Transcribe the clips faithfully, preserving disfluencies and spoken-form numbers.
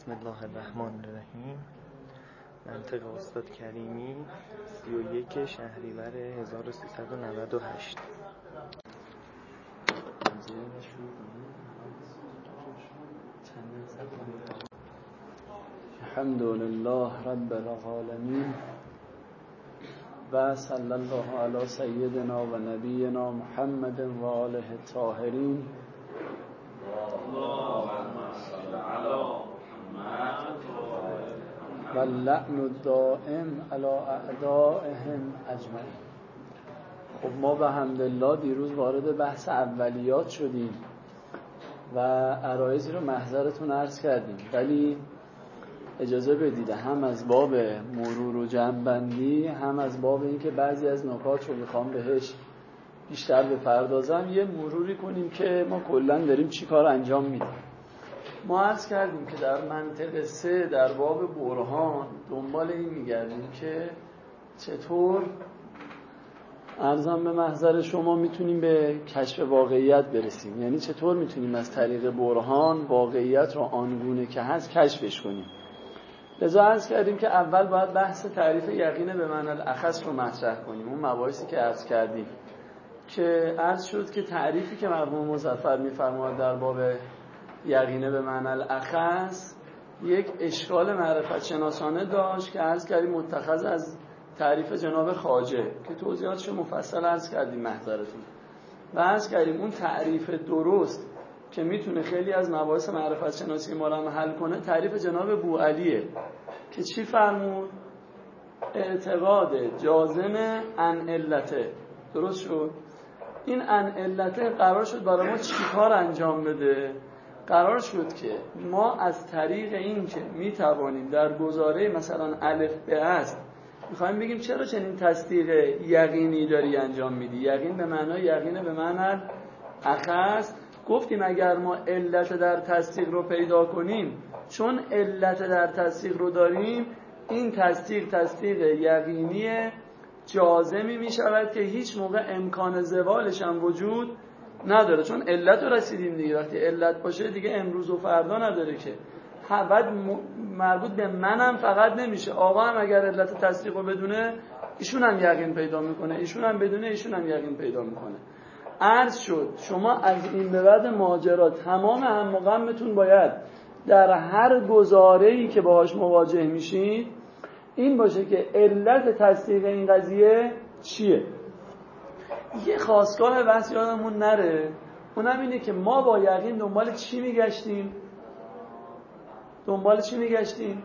بسم الله الرحمن الرحیم. منطق استاد کریمی، سی و یک شهریور هزار و سیصد و نود و هشت. الحمد لله رب العالمین و صلی الله علی سیدنا و نبینا محمد و آله الطاهرین. و اللعن الدائم علی اعدائهم اجمعین. خب ما به حمدالله دیروز وارد بحث اولیات شدیم و عرایضی رو محضرتون عرض کردیم، ولی اجازه بدید هم از باب مرور و جمع‌بندی هم از باب اینکه بعضی از نکات رو میخوام بهش بیشتر بپردازم یه مروری کنیم که ما کلاً داریم چی کار انجام میدیم. ما عرض کردیم که در منطق سه در باب برهان دنبال این میگردیم که چطور عرضم به محضر شما میتونیم به کشف واقعیت برسیم، یعنی چطور میتونیم از طریق برهان واقعیت رو آنگونه که هست کشفش کنیم. لذا عرض کردیم که اول باید بحث تعریف یقین به معنی الاخص رو مطرح کنیم، اون مباحثی که عرض کردیم که عرض شد که تعریفی که مرحوم مظفر میفرماید در باب یقینه به معنی الاخص یک اشکال معرفت شناسانه داشت که عرض کردیم متخذ از تعریف جناب خواجه که توضیحاتش مفصل عرض کردیم محضرتون و عرض کردیم اون تعریف درست که میتونه خیلی از مباحث معرفت شناسی ما رو حل کنه تعریف جناب بوعلیه که چی فرمود؟ اعتقاد جازم ان علته. درست شد؟ این ان علته قرار شد برای ما چی کار انجام بده؟ قرار شد که ما از طریق این که میتوانیم در گزاره مثلا الف به است میخوایم بگیم چرا چنین تصدیق یقینی داری انجام میدی، یقین به معنای یقین به معنی اخص. گفتیم اگر ما علت در تصدیق رو پیدا کنیم، چون علت در تصدیق رو داریم، این تصدیق تصدیق یقینی جازمی میشود که هیچ موقع امکان زوالش هم وجود نداره، چون علت رو رسیدیم دیگه. وقتی علت باشه دیگه امروز و فردا نداره که بعد مربوط به منم فقط نمیشه، آقا هم اگر علت تصدیق رو بدونه ایشون هم یقین پیدا میکنه، ایشون هم بدونه ایشون هم یقین پیدا میکنه. عرض شد شما از این به بعد ماجرا تمام هم مقامتون باید در هر گزاره‌ای که باهاش مواجه میشید این باشه که علت تصدیق این قضیه چیه. یه خاصگاه بحث یادمون نره، اونم اینه که ما با یقین دنبال چی میگشتیم؟ دنبال چی میگشتیم؟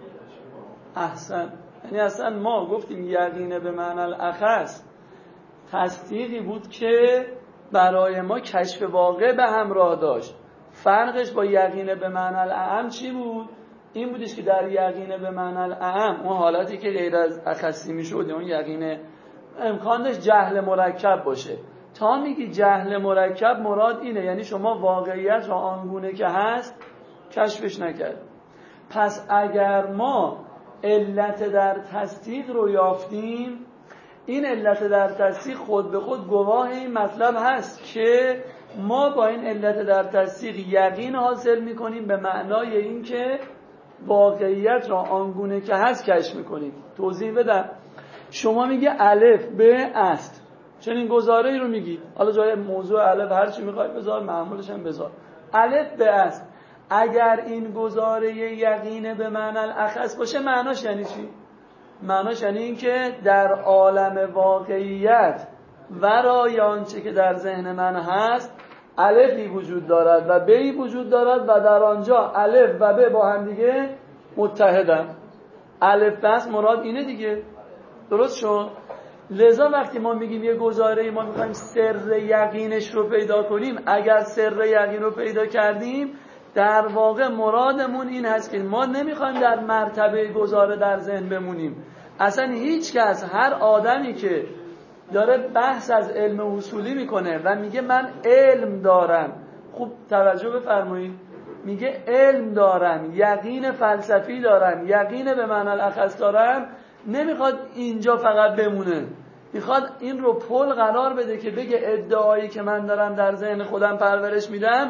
احسن. یعنی اصلا ما گفتیم یقینه به معنی الاخص تصدیقی بود که برای ما کشف واقع به همراه داشت. فرقش با یقینه به معنی الاعم چی بود؟ این بودش که در یقینه به معنی الاعم اون حالتی که غیر از اخصی میشد، اون یقینه امکان داشت جهل مرکب باشه. تا میگی جهل مرکب مراد اینه، یعنی شما واقعیت را آنگونه که هست کشفش نکرد. پس اگر ما علت در تصدیق رو یافتیم، این علت در تصدیق خود به خود گواه این مطلب هست که ما با این علت در تصدیق یقین حاصل میکنیم به معنای این که واقعیت را آنگونه که هست کشف میکنیم. توضیح بدم. شما میگه الف به است، چنین گزاره‌ای رو میگی، حالا جای موضوع الف هر چی میخوای بذار، معمولش هم بذار، الف به است. اگر این گزاره یقین به معنی الاخص باشه معناش یعنی چی؟ معناش یعنی این که در عالم واقعیت ورای آنچه که در ذهن من هست الفی وجود دارد و بی وجود دارد و در آنجا الف و ب با هم دیگه متحدن. الف بس مراد اینه دیگه. درست شد؟ لذا وقتی ما میگیم یه گزاره ما میخوایم سر یقینش رو پیدا کنیم، اگر سر یقین رو پیدا کردیم در واقع مرادمون این هست که ما نمیخوایم در مرتبه گزاره در ذهن بمونیم. اصلا هیچ کس، هر آدمی که داره بحث از علم اصولی میکنه و میگه من علم دارم، خوب توجه بفرمایید، میگه علم دارم، یقین فلسفی دارم، یقین به معنی الاخص دارم، نمیخواد اینجا فقط بمونه، میخواد این رو پل قرار بده که بگه ادعایی که من دارم در ذهن خودم پرورش میدم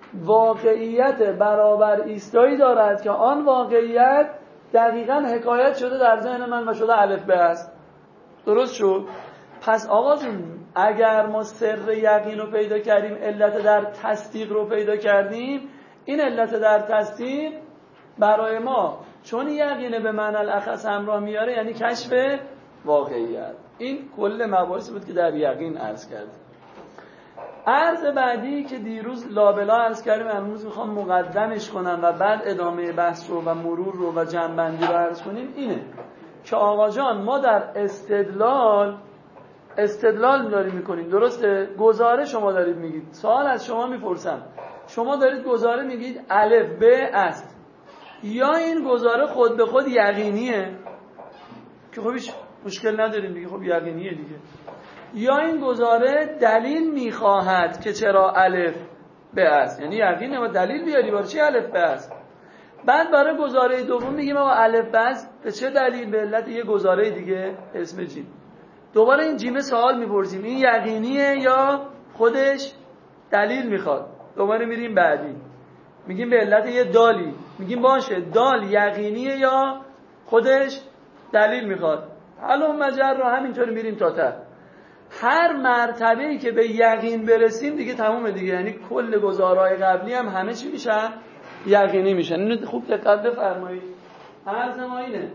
واقعیت برابر ایستایی دارد که آن واقعیت دقیقاً حکایت شده در ذهن من و شده الف به است. درست شد؟ پس آقا جون اگر ما سر یقین رو پیدا کردیم، علت در تصدیق رو پیدا کردیم، این علت در تصدیق برای ما چون یقینه به معنی الاخص همراه میاره، یعنی کشف واقعیت. این کل مباحثی بود که در یقین عرض کردیم. عرض بعدی که دیروز لابلا عرض کردیم، امروز میخوام مقدمش کنم و بعد ادامه بحث رو و مرور رو و جنبندی رو عرض کنیم. اینه که آقا جان ما در استدلال استدلال داریم میکنیم، درسته؟ گزاره شما دارید میگید. سوال از شما میپرسم، شما دارید گزاره میگید الف ب است، یا این گزاره خود به خود یقینیه که خب هیچ مشکل نداریم دیگه، خب یقینیه دیگه، یا این گزاره دلیل میخواهد که چرا الف ب است، یعنی یقینه و دلیل بیاری برای چی الف ب است. بعد برای گزاره دوم میگیم آقا الف ب است به چه دلیل؟ به علت یه گزاره دیگه اسم جیم. دوباره این جیم سوال میپرسیم این یقینیه یا خودش دلیل میخواد. دوباره میریم بعدی میگیم به علت یه دالی، میگیم باشه دال یقینیه یا خودش دلیل میخواد. حالا مجر رو همینطور میریم تا ته. هر مرتبه‌ای که به یقین برسیم دیگه تمومه دیگه، یعنی کل گزارهای قبلی هم همه چی میشن؟ یقینی میشن. اینو خوب دقت بفرمایید. عرض ما اینه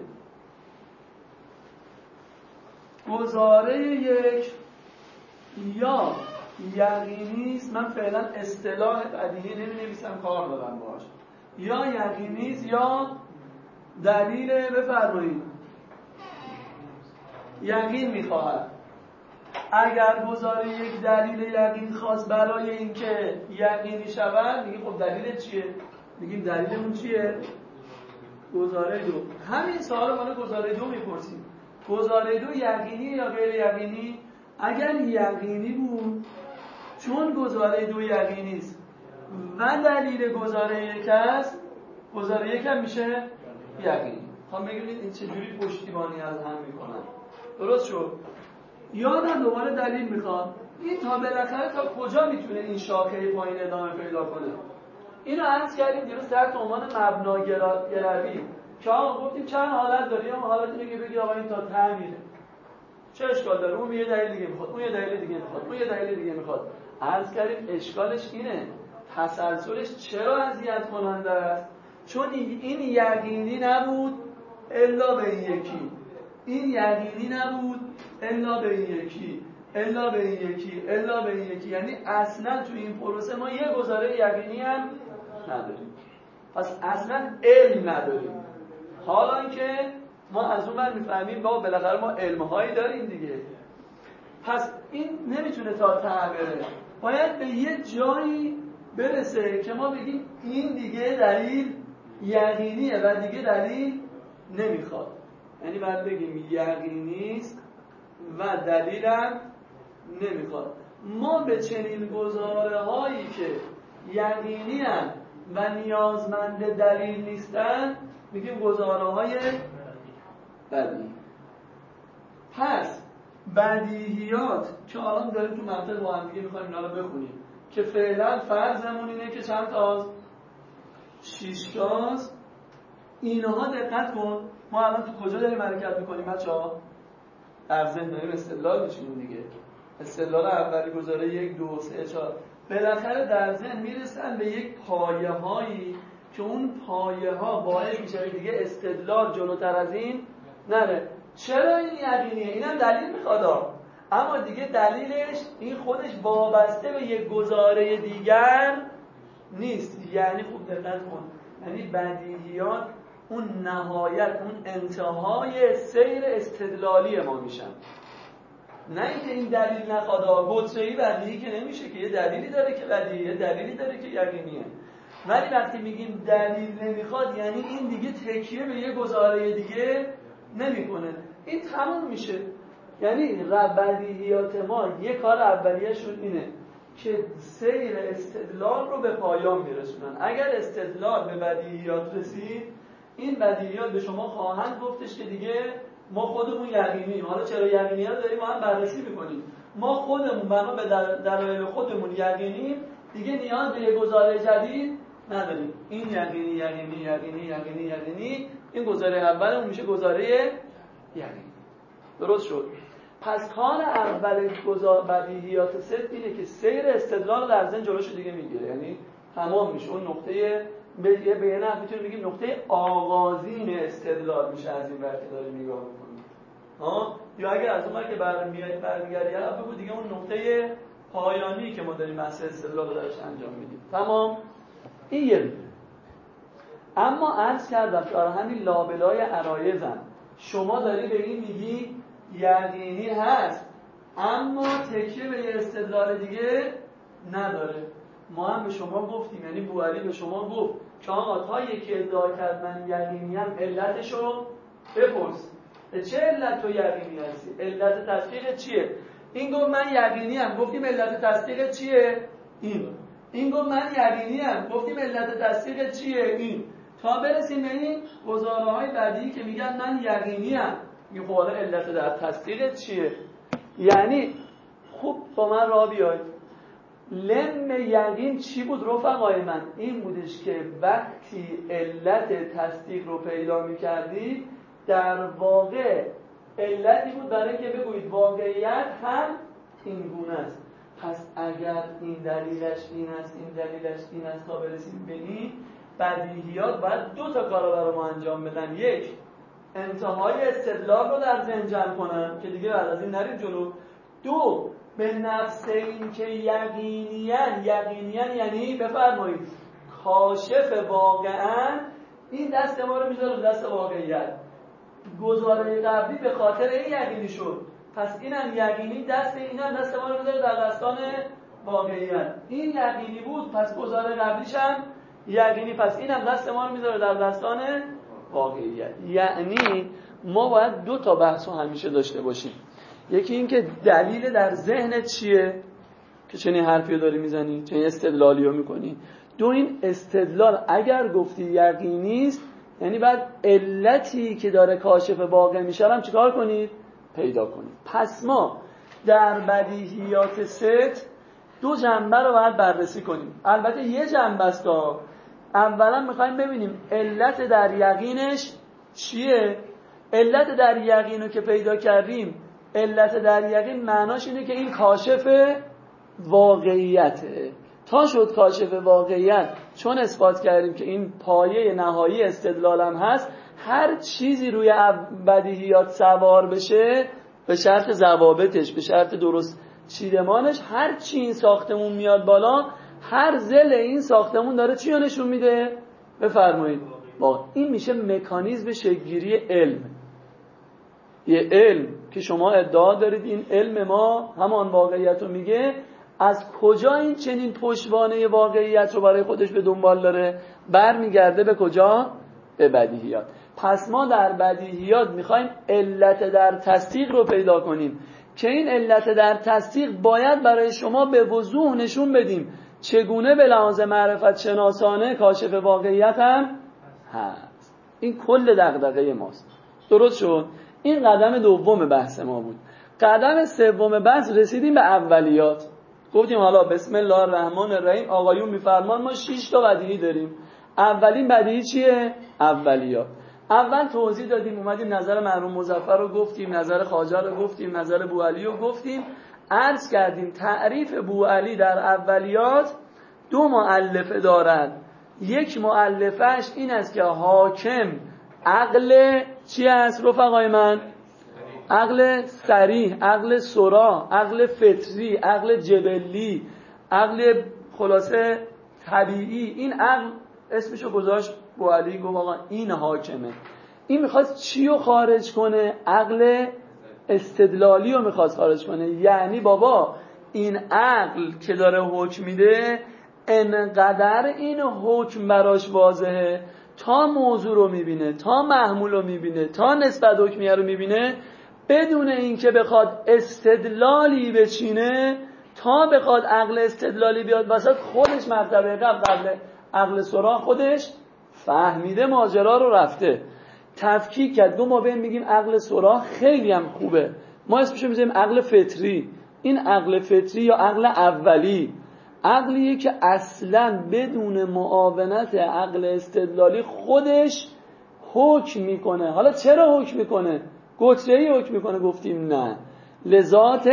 گزاره یک یا یقینی است، من فعلا اصطلاح بدیهی نمی نویسم کار دارم باش، یا یقینی است یا دلیل بفرمایید یقین میخواهد. اگر گزاره یک دلیل یقین خواست برای اینکه یقینی شود، میگیم خب دلیل چیه؟ میگیم دلیلمون چیه؟ گزاره دو. همین سوال رو مال گزاره دو میپرسیم. گزاره دو یقینی یا غیر یقینی؟ اگر یقینی بود، چون گزاره دو یقینی است و دلیل گزاره یک است، گزاره یک هم میشه یقینی. خب ببینید این چجوری پشتیبانی از هم میکنن. درست شد؟ یادم دوباره دلیل میخوام. این تا بالاخره تا کجا میتونه این شاخه پایین ادامه پیدا کنه؟ اینو عرض کردیم دیروز تحت عنوان مبناگرایی که آقا گفتیم چند حالت داره. اون حالت اینه که بگی آقا این تا ته میره، چه اشکال داره؟ اون یه دلیل دیگه میخواد، اون یه دلیل دیگه میخواد، اون یه دلیل دیگه میخواد. عرض کردیم اشکالش اینه، تسلسلش چرا اذیت کننده است؟ چون این یقینی نبود الا به این یکی، این یقینی نبود الا به این یکی، الا به این یکی، الا به این یکی. یعنی اصلا تو این پروسه ما یه گزاره یقینی هم نداریم. پس اصلا علم نداریم. حالا که ما از اون بر میفهمیم با بالاخره ما علمهایی داریم دیگه. پس این نمیتونه تا ته بره، باید به یه جایی برسه که ما بگیم این دیگه دلیل یقینیه و دیگه دلیل نمیخواد. یعنی باید بگیم یقینیست و دلیلم نمیخواد. ما به چنین گزاره هایی که یقینی هم و نیازمند دلیل نیستن میگیم گزاره های بدیهی. پس بدیهیات که الان داریم تو منطق با هم دیگه میخوایم اینا رو بخونیم که فعلا فرضمون اینه که چند تاست؟ شش تاست. اینها دقت کن، ما الان تو کجا داریم حرکت میکنیم بچه‌ها؟ در ذهن داریم استدلال میشیم دیگه. استدلال اولی گزاره یک دو سه چهار بالاخره در ذهن میرسن به یک پایه هایی که اون پایه ها باعث میشه دیگه استدلال جلوتر از این نره. چرا این یقینیه؟ اینم دلیل میخواد، اما دیگه دلیلش این خودش وابسته به یک گزاره دیگر نیست. یعنی خوب دقت کن، یعنی بدیهیات اون نهایت، اون انتهای سیر استدلالی ما میشن. نه اینکه این دلیل نخواد، گزاره‌ای بدیهی که نمیشه که یه دلیلی داره که بدیهیه، دلیلی داره که یقینیه. ولی وقتی میگیم دلیل نمیخواد یعنی این دیگه تکیه به یه گزاره دیگه نمیکنه، این تموم میشه. یعنی بدیهیات ما یه کار اولیه‌شون اینه که سیر استدلال رو به پایان میرسونن. اگر استدلال به بدیهیات رسید، این بدیهیات به شما خواهند گفتش که دیگه ما خودمون یقینیم. حالا چرا یقینی ها داریم ما هم بررسی میکنیم. ما خودمون بنا به دلایل خودمون یقینیم، دیگه نیاز به یه گزاره جدید نداریم. این یقینی یقینی یقینی یقینی یقینی این گزاره اول اون میشه گزاره یقینی. درست شد. پس کار اول گزار بدیهیات ست اینه که سیر استدلال در ذهن جلوشو دیگه میگیره، یعنی تمام میشه اون نقطه به به یه نحو میتونیم بگیم نقطه آغازین استدلال میشه از این ور که داریم نگاه میکنیم. ها یا اگر از اون ور که برمیگردی برمیگردی الان بگو دیگه اون نقطه پایانی که ما داریم بحث استدلال رو درش انجام میدیم. تمام. این یه میده. اما عرض کردم که همین لابلای عرایزم شما داری به این میگی یقینی هست اما تکیه به یه استدلال دیگه نداره. ما هم به شما گفتیم، یعنی بوعلی به شما گفت که آقا تا یکی ادعا کرد من یقینی هم علتشو بپرس. چه علت تو یقینی هستی؟ علت تصدیق چیه؟ این گفت من یقینی هم، گفتیم علت تصدیق چیه؟ این. این گفت من یقینی هم، گفتیم علت تصدیق چیه؟ این. تا برسیم به این گزاره های بعدی که میگن من یقینی هم، این خب حالا علت در تصدیق چیه؟ یعنی خوب با من راه بیاید. لم یقین چی بود رفقای من؟ این بودش که وقتی علت تصدیق رو پیدا میکردی در واقع علتی بود برای که بگویید واقعیت هم این گونه است. پس اگر این دلیلش این است این دلیلش این است تا برسیم به این بدیهیات باید دو تا کار رو برای ما انجام بدن. یک، انتهای استدلال رو در ذهن جمع کنن که دیگه بعد از این نرید جلو. دو، به نفس این که یقینیان یقینیان یعنی بفرمایید کاشف واقعا این دست ما رو میذاره رو دست واقعیت. گزاره قبلی به خاطر این یقینی شد، پس اینم یقینی دست اینم دست ما رو میذاره در دستان واقعیت. این یقینی بود پس گزاره قبلیش هم یقینی، پس اینم دست ما رو میذاره در دستان واقعیت. یعنی ما باید دو تا بحث رو همیشه داشته باشیم. یکی این که دلیل در ذهنت چیه که چنین حرفی رو داری میزنی، چنین استدلالی رو میکنی. دو، این استدلال اگر گفتی یقینی است یعنی بعد علتی که داره کاشف واقع میشه هم چیکار کنید؟ پیدا کنید. پس ما در بدیهیات ست دو جنبه رو باید بررسی کنیم. البته یه جنبه است. اولا میخوایم ببینیم علت در یقینش چیه. علت در یقین رو که پیدا کردیم، علت در یقین معناش اینه که این کاشف واقعیته. تا شد کاشف واقعیت، چون اثبات کردیم که این پایه نهایی استدلالم هست، هر چیزی روی بدیهیات سوار بشه به شرط ضوابطش، به شرط درست چیدمانش، هر چی این ساختمون میاد بالا، هر ذل این ساختمون داره چی رو نشون میده؟ بفرمایید. با این میشه مکانیزم شکل‌گیری علم. یه علم که شما ادعا دارید این علم ما همان واقعیت رو میگه، از کجا این چنین پشتوانه واقعیت رو برای خودش به دنبال داره؟ برمیگرده به کجا؟ به بدیهیات. پس ما در بدیهیات میخوایم علت در تصدیق رو پیدا کنیم که این علت در تصدیق باید برای شما به وضوح نشون بدیم چگونه به لحاظ معرفت شناسانه کاشف واقعیت هم هست. این کل دغدغه ماست. درست شد؟ این قدم دوم بحث ما بود. قدم سوم بحث رسیدیم به اولیات. گفتیم حالا بسم الله الرحمن الرحیم آقایون میفرمان ما شش تا بدیهی داریم. اولین بدیهی چیه؟ اولیات. اول توضیح دادیم، اومدیم نظر مرحوم مظفر رو گفتیم، نظر خواجه رو گفتیم، نظر بوعلی رو گفتیم. عرض کردیم تعریف بوعلی در اولیات دو مؤلفه دارد. یک مؤلفش این است که حاکم عقل چی است رفقای من؟ عقل صریح، عقل سرا، عقل فطری، عقل جبلی، عقل خلاصه طبیعی. این عقل اسمشو گذاشت بوعلی، گفت آقا این حاکمه. این میخواد چی رو خارج کنه؟ عقل استدلالی رو میخواد خارج کنه. یعنی بابا این عقل که داره حکم میده انقدر این حکم براش واضحه تا موضوع رو میبینه، تا محمول رو میبینه، تا نسبت حکمیه رو میبینه، بدون اینکه بخواد استدلالی بچینه، تا بخواد عقل استدلالی بیاد وسط، خودش مرتبه قبل عقل سرا خودش فهمیده ماجرا رو رفته تفکیک کرد. دو ما بین میگیم عقل سرا خیلی هم خوبه، ما اسمشو میذاریم عقل فطری. این عقل فطری یا عقل اولی، عقلیه که اصلا بدون معاونت عقل استدلالی خودش حکم میکنه. حالا چرا حکم میکنه؟ گتره‌ای حکم میکنه. گفتیم نه، لذات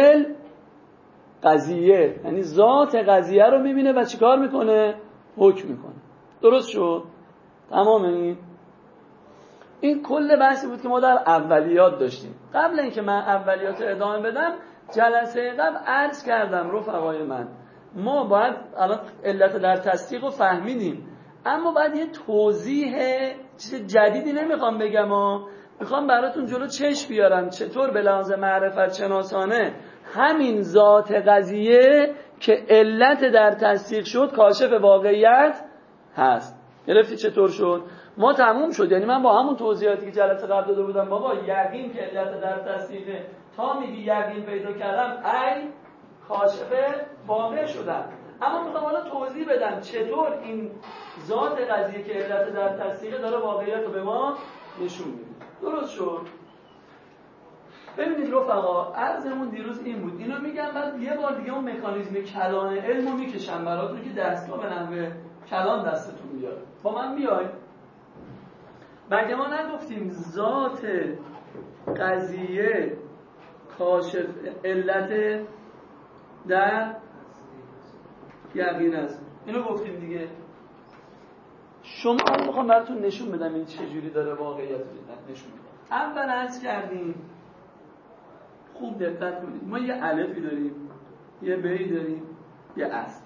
قضیه، یعنی ذات قضیه رو میبینه و چیکار میکنه؟ حکم میکنه. درست شد؟ تمام. این این کل بحثی بود که ما در اولیات داشتیم. قبل اینکه من اولیات رو ادامه بدم، جلسه قبل عرض کردم رفقای من، ما باید الان علت در تصدیق رو فهمیدیم، اما باید یه توضیح چیز جدیدی نمیخوام بگم ها، میخوام براتون جلو چشم بیارم چطور به لحاظ معرفت شناسانه همین ذات قضیه که علت در تصدیق شد کاشف واقعیت هست. گرفتی چطور شد؟ ما تموم شد. یعنی من با همون توضیحاتی که جلسه قبل داده بودم، بابا یقین که علت در تصدیق، تا میگی یقین پیدا کردم ای کاشف واقع شدم. اما میخوام حالا توضیح بدم چطور این ذات قضیه که علت در تصدیق داره واقعیت رو به ما نشون میده. درست شد؟ ببینید رفقا، عرضمون دیروز این بود. اینو میگم بعد یه بار دیگه اون مکانیزم کلان علم رو میکشم براتون که دستگاه به نحوه کلان دستتون بیاد. با من بیاید. مگه ما نگفتیم ذات قضیه کاشف علت در یقین است؟ اینو گفتیم دیگه. شما هم میخوام براتون نشون بدم این چجوری داره واقعیت نشون میده. اول عرض کردیم، خوب دقت کنید، ما یه الفی داریم، یه بی داریم، یه است.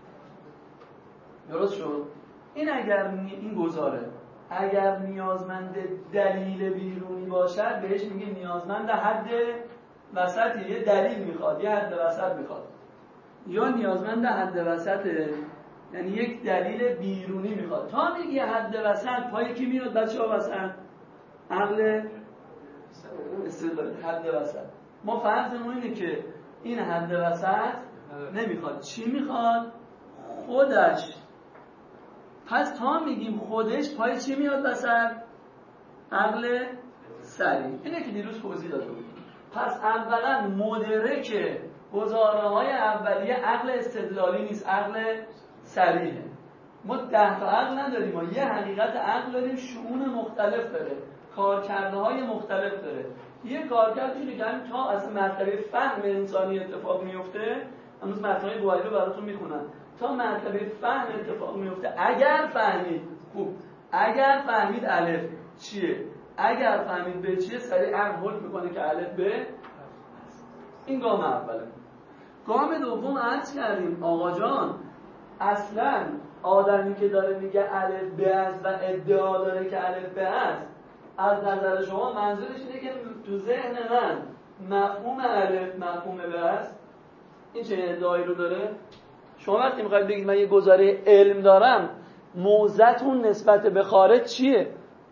درست شد؟ این اگر این گزاره اگر نیازمند دلیل بیرونی باشد بهش میگه نیازمند حد وسطی، یه دلیل میخواد، یه حد وسط میخواد. یا نیازمند حد وسطه، یعنی یک دلیل بیرونی میخواد. تا میگه حد وسط، پای کی میاد بچه ها وسط؟ عقل استدلال. حد وسط ما فرضمون اینه که این حد وسط نمیخواد. چی میخواد؟ خودش. پس تا میگیم خودش، پای چی میاد وسط؟ عقل سریع. اینه که دیروز توضیح داده بود. پس اولا مدرک گزاره های اولیه عقل استدلالی نیست، عقل سریعه. ما ده تا عقل نداریم، ما یه حقیقت عقل داریم، شؤون مختلف داره، کارکرده های مختلف داره. یه کارکردی که تا از مرتبه فهم انسانی اتفاق میفته، هنوز متنای بوئیلی رو براتون میخونم، تا مرتبه فهم اتفاق میفته. اگر فهمید، خوب، اگر فهمید الف چیه، اگر فهمید به چیه، سریع عقل حکم میکنه که الف به. این گام اوله. گام دوم عرض کردیم آقا جان، اصلا آدمی که داره میگه الف به است و ادعا داره که الف به است، از نظر شما منظورش اینه که تو ذهن من مفهوم الف مفهوم به است؟ این چه ادعایی رو داره؟ شما وقتی میخواید بگید من یه گزاره علم دارم، موضعتون نسبت به خارج چیه؟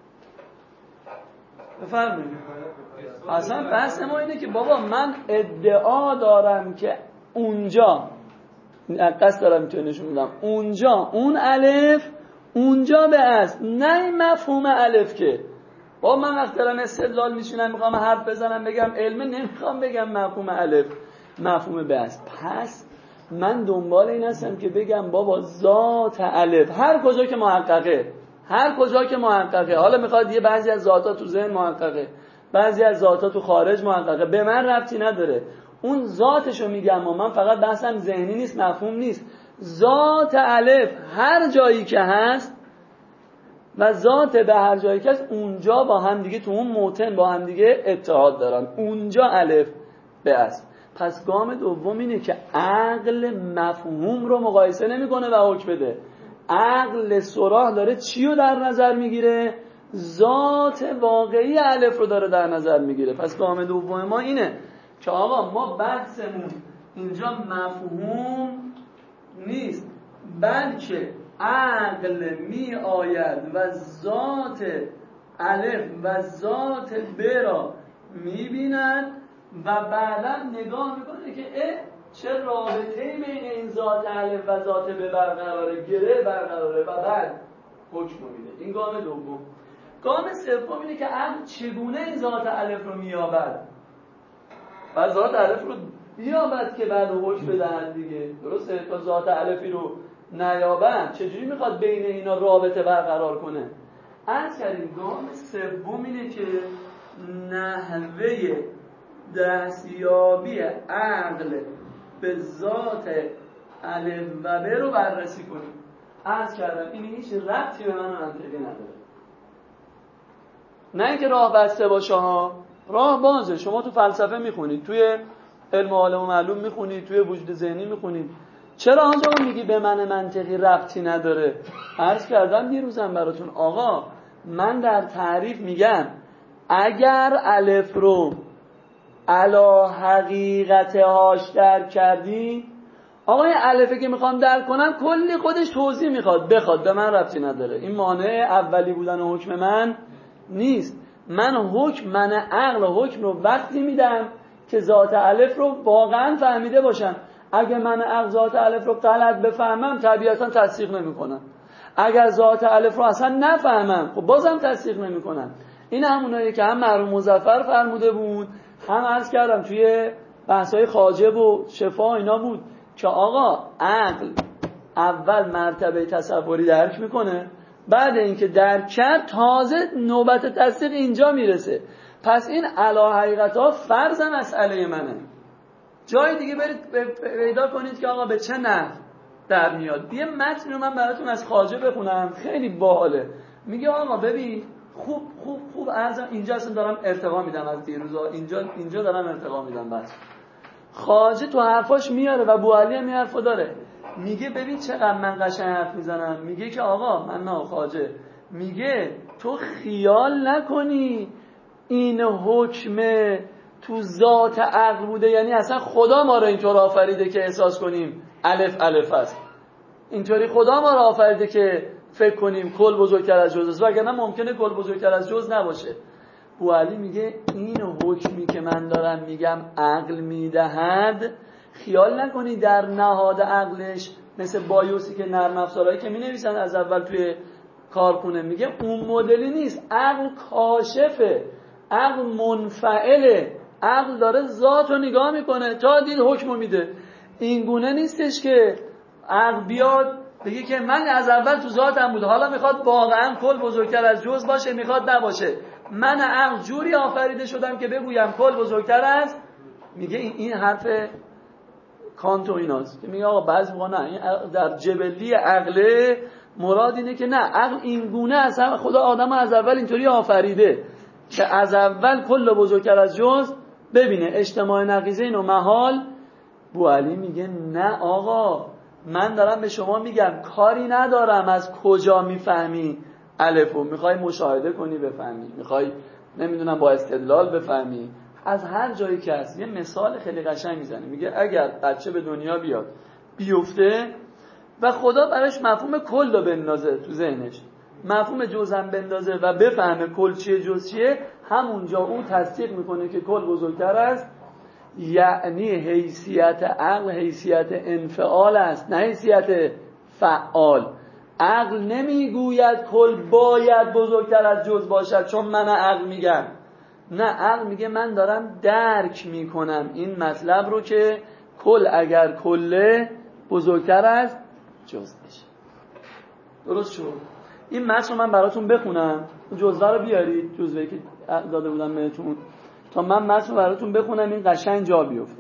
بفرمایید. اصلا بحث ما اینه که بابا من ادعا دارم که اونجا، قصد دارم که نشون بدم اونجا اون الف اونجا به است، نه این مفهوم الف. که بابا من وقتی دارم استدلال میشینم میخوام حرف بزنم بگم علمه، نمیخوام بگم مفهوم الف مفهوم به است. پس من دنبال این هستم که بگم بابا ذات الف هر کجا که محققه، هر کجا که محققه، حالا میخواد یه بعضی از ذاتا تو ذهن محققه، بعضی از ذاتا تو خارج محققه، به من ربطی نداره، اون ذاتشو میگم. ما من فقط بحثم ذهنی نیست، مفهوم نیست. ذات الف هر جایی که هست و ذات به هر جایی که هست، اونجا با هم دیگه تو اون موتن با هم دیگه اتحاد دارن، اونجا الف به است. پس گام دوم اینه که عقل مفهوم رو مقایسه نمیکنه و حکم بده. عقل صراح داره چی رو در نظر میگیره؟ ذات واقعی الف رو داره در نظر میگیره. پس گام دوم ما اینه که آقا ما بحثمون اینجا مفهوم نیست، بلکه عقل می آید و ذات الف و ذات ب را می بیند و بعدا نگاه میکنه که اه چه رابطه‌ای بین این ذات الف و ذات ب برقراره، گره برقراره، و بعد حکم میده. این گام دوم. گام سوم اینه که عقل چگونه این ذات الف رو مییابد و ذات الف رو بیابد که بعد حکم بدهد دیگه. درسته؟ تا ذات الفی رو نیابند چجوری میخواد بین اینا رابطه برقرار کنه؟ عرض کردیم گام سوم اینه که نحوه دستیابی عقل به ذات الف و ب رو بررسی کنیم. عرض کردم این هیچ ربطی به من منطقی نداره. نه اینکه راه بسته باشه ها، راه بازه. شما تو فلسفه میخونید، توی علم عالم و معلوم میخونید، توی وجود ذهنی میخونید. چرا آنجا میگی به من منطقی ربطی نداره؟ عرض کردم دیروزم براتون آقا من در تعریف میگم اگر الف رو علا حقیقت هاش درک کردی، آقا این الفه که میخوام درک کنم کلی خودش توضیح میخواد، بخواد به من ربطی نداره. این مانع اولی بودن حکم من نیست. من حکم من عقل حکم رو وقتی میدم که ذات الف رو واقعا فهمیده باشم. اگه من عقل ذات الف رو غلط بفهمم طبیعتا تصدیق نمیکنم. اگر ذات الف رو اصلا نفهمم خب بازم تصدیق نمیکنم. این هموناییه که هم مرحوم مظفر فرموده بود، هم عرض کردم توی بحث‌های خواجب و شفا اینا بود که آقا عقل اول مرتبه تصوری درک میکنه، بعد اینکه درک کرد تازه نوبت تصدیق اینجا میرسه. پس این علا حقیقت ها فرض مسئله منه. جای دیگه برید پیدا کنید که آقا به چه نحو در میاد. یه متن رو من براتون از خواجه بخونم، خیلی باحاله. میگه آقا ببین خوب خوب خوب ارزم اینجا اصلا دارم ارتقا میدم از دیروزا، اینجا اینجا دارم ارتقا میدم. بس خواجه تو حرفاش میاره و بوعلی هم این حرفو داره. میگه ببین چقدر من قشنگ حرف میزنم. میگه که آقا من نه خواجه، میگه تو خیال نکنی این حکم تو ذات عقل بوده، یعنی اصلا خدا ما رو اینطور آفریده که احساس کنیم الف الف است. اینطوری خدا ما رو آفریده که فکر کنیم کل بزرگتر از جز است، وگرنه ممکنه کل بزرگتر از جز نباشه. بوعلی میگه این حکمی که من دارم میگم عقل میدهد، خیال نکنی در نهاد عقلش مثل بایوسی که نرم افزارهایی که مینویسن از اول توی کارخونه، میگه اون مدلی نیست. عقل کاشفه، عقل منفعله، عقل داره ذات رو نگاه میکنه تا دید حکم رو میده. این گونه نیستش که عقل بیاد بگه که من از اول تو ذاتم بوده، حالا میخواد واقعا کل بزرگتر از جز باشه، میخواد نباشه. من عقل جوری آفریده شدم که بگویم کل بزرگتر است. میگه این, این حرف کانت و ایناست که میگه آقا بعضی موقع نه، این در جبلی عقله مراد اینه که نه، عقل این گونه اصلا خدا آدم از اول اینطوری آفریده که از اول کل بزرگتر از جز ببینه، اجتماع نقیضین و محال. بوعلی میگه نه آقا من دارم به شما میگم کاری ندارم از کجا میفهمی الفو، میخوای مشاهده کنی بفهمی، میخوای نمیدونم با استدلال بفهمی، از هر جایی که هست. یه مثال خیلی قشنگ میزنه، میگه اگر بچه به دنیا بیاد بیفته و خدا براش مفهوم کل رو بندازه تو ذهنش، مفهوم جزم بندازه و بفهمه کل چیه جز چیه، همونجا او تصدیق میکنه که کل بزرگتر است. یعنی حیثیت عقل حیثیت انفعال است، نه حیثیت فعال. عقل نمیگوید کل باید بزرگتر از جز باشد چون من عقل میگم، نه، عقل میگه من دارم درک میکنم این مطلب رو که کل اگر کله بزرگتر از جز بشه. درست شد؟ این متن رو من براتون بخونم، جزوه رو بیارید، جزوه‌ای که داده بودم بهتون، تا من متن رو براتون بخونم این قشنگ جا بیفته.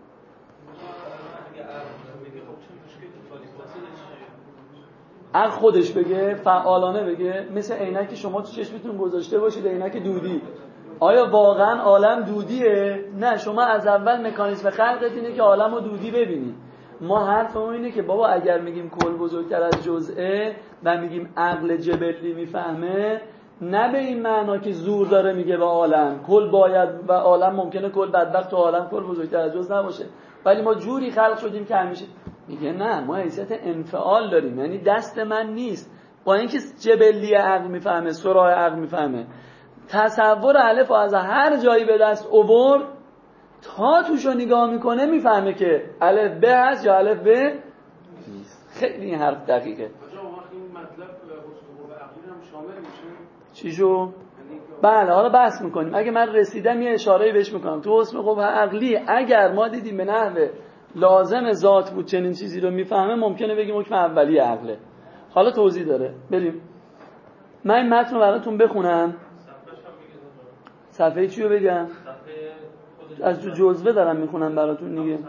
عقل خودش بگه، فعالانه بگه، مثل عینکی شما تو چشمتون گذاشته باشید، عینک دودی. آیا واقعا عالم دودیه؟ نه، شما از اول مکانیزم خلقت اینه که عالم رو دودی ببینی. ما حرفمون اینه که بابا اگر میگیم کل بزرگتر از جزئه و میگیم عقل جبلی میفهمه، نه به این معنا که زور داره میگه به عالم کل باید و عالم ممکنه کل بدبخت و عالم کل بزرگتر از جز نباشه، ولی ما جوری خلق شدیم که همیشه میگه نه، ما حیثیت انفعال داریم، یعنی دست من نیست. با اینکه جبلی عقل میفهمه، سراح عقل میفهمه، تصور الف از هر جایی به دست آورد تا توشو نگاه میکنه میفهمه که الف ب هست یا الف ب نیست. خیلی این حرف دقیقه. آجا وقتی این مطلب اسطوره عقلی هم شامل میشه؟ چی شو؟ یعنی که بله حالا بحث میکنیم. اگه من رسیدم یه اشاره‌ای بهش میکنم تو حسن قبح عقلی. اگر ما دیدیم به نحو لازم ذات بود چنین چیزی رو میفهمه، ممکنه بگیم حکم اولی عقله. حالا توضیح داره. بریم من این متن رو براتون بخونم. صفحه چی رو بگم؟ از تو جزوه دارم میخونم براتون دیگه.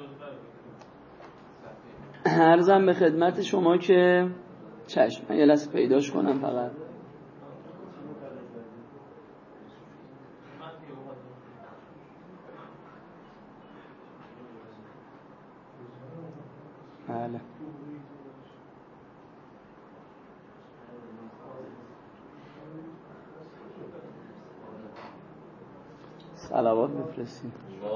عرضم به خدمت شما که چشم من یه لحظه پیداش کنم فقط. بله صلوات بفرستیم.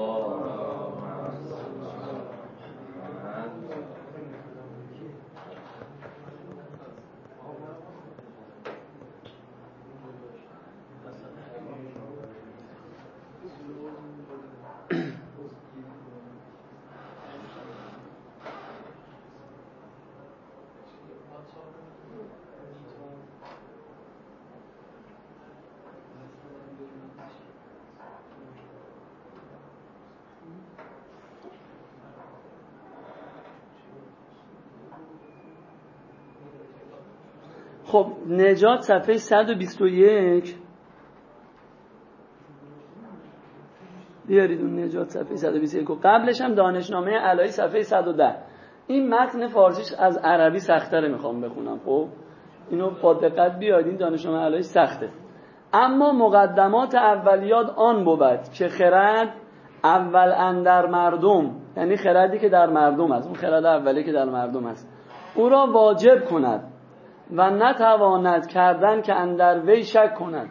خب نجات صفحه صد و بیست و یک بیارید. اون نجات صفحه صد و بیست و یک و قبلش هم دانشنامه علایی صفحه صد و ده. این متن فارسیش از عربی سخت‌تره میخوام بخونم. خب اینو با دقت بیارید. این دانشنامه علایی سخته. اما مقدمات اولیات آن بود که خرد اول اندر مردم، یعنی خردی که در مردم است، اون خرد اولی که در مردم است، او را واجب کند و نتواند کردن که اندر وی شک کند.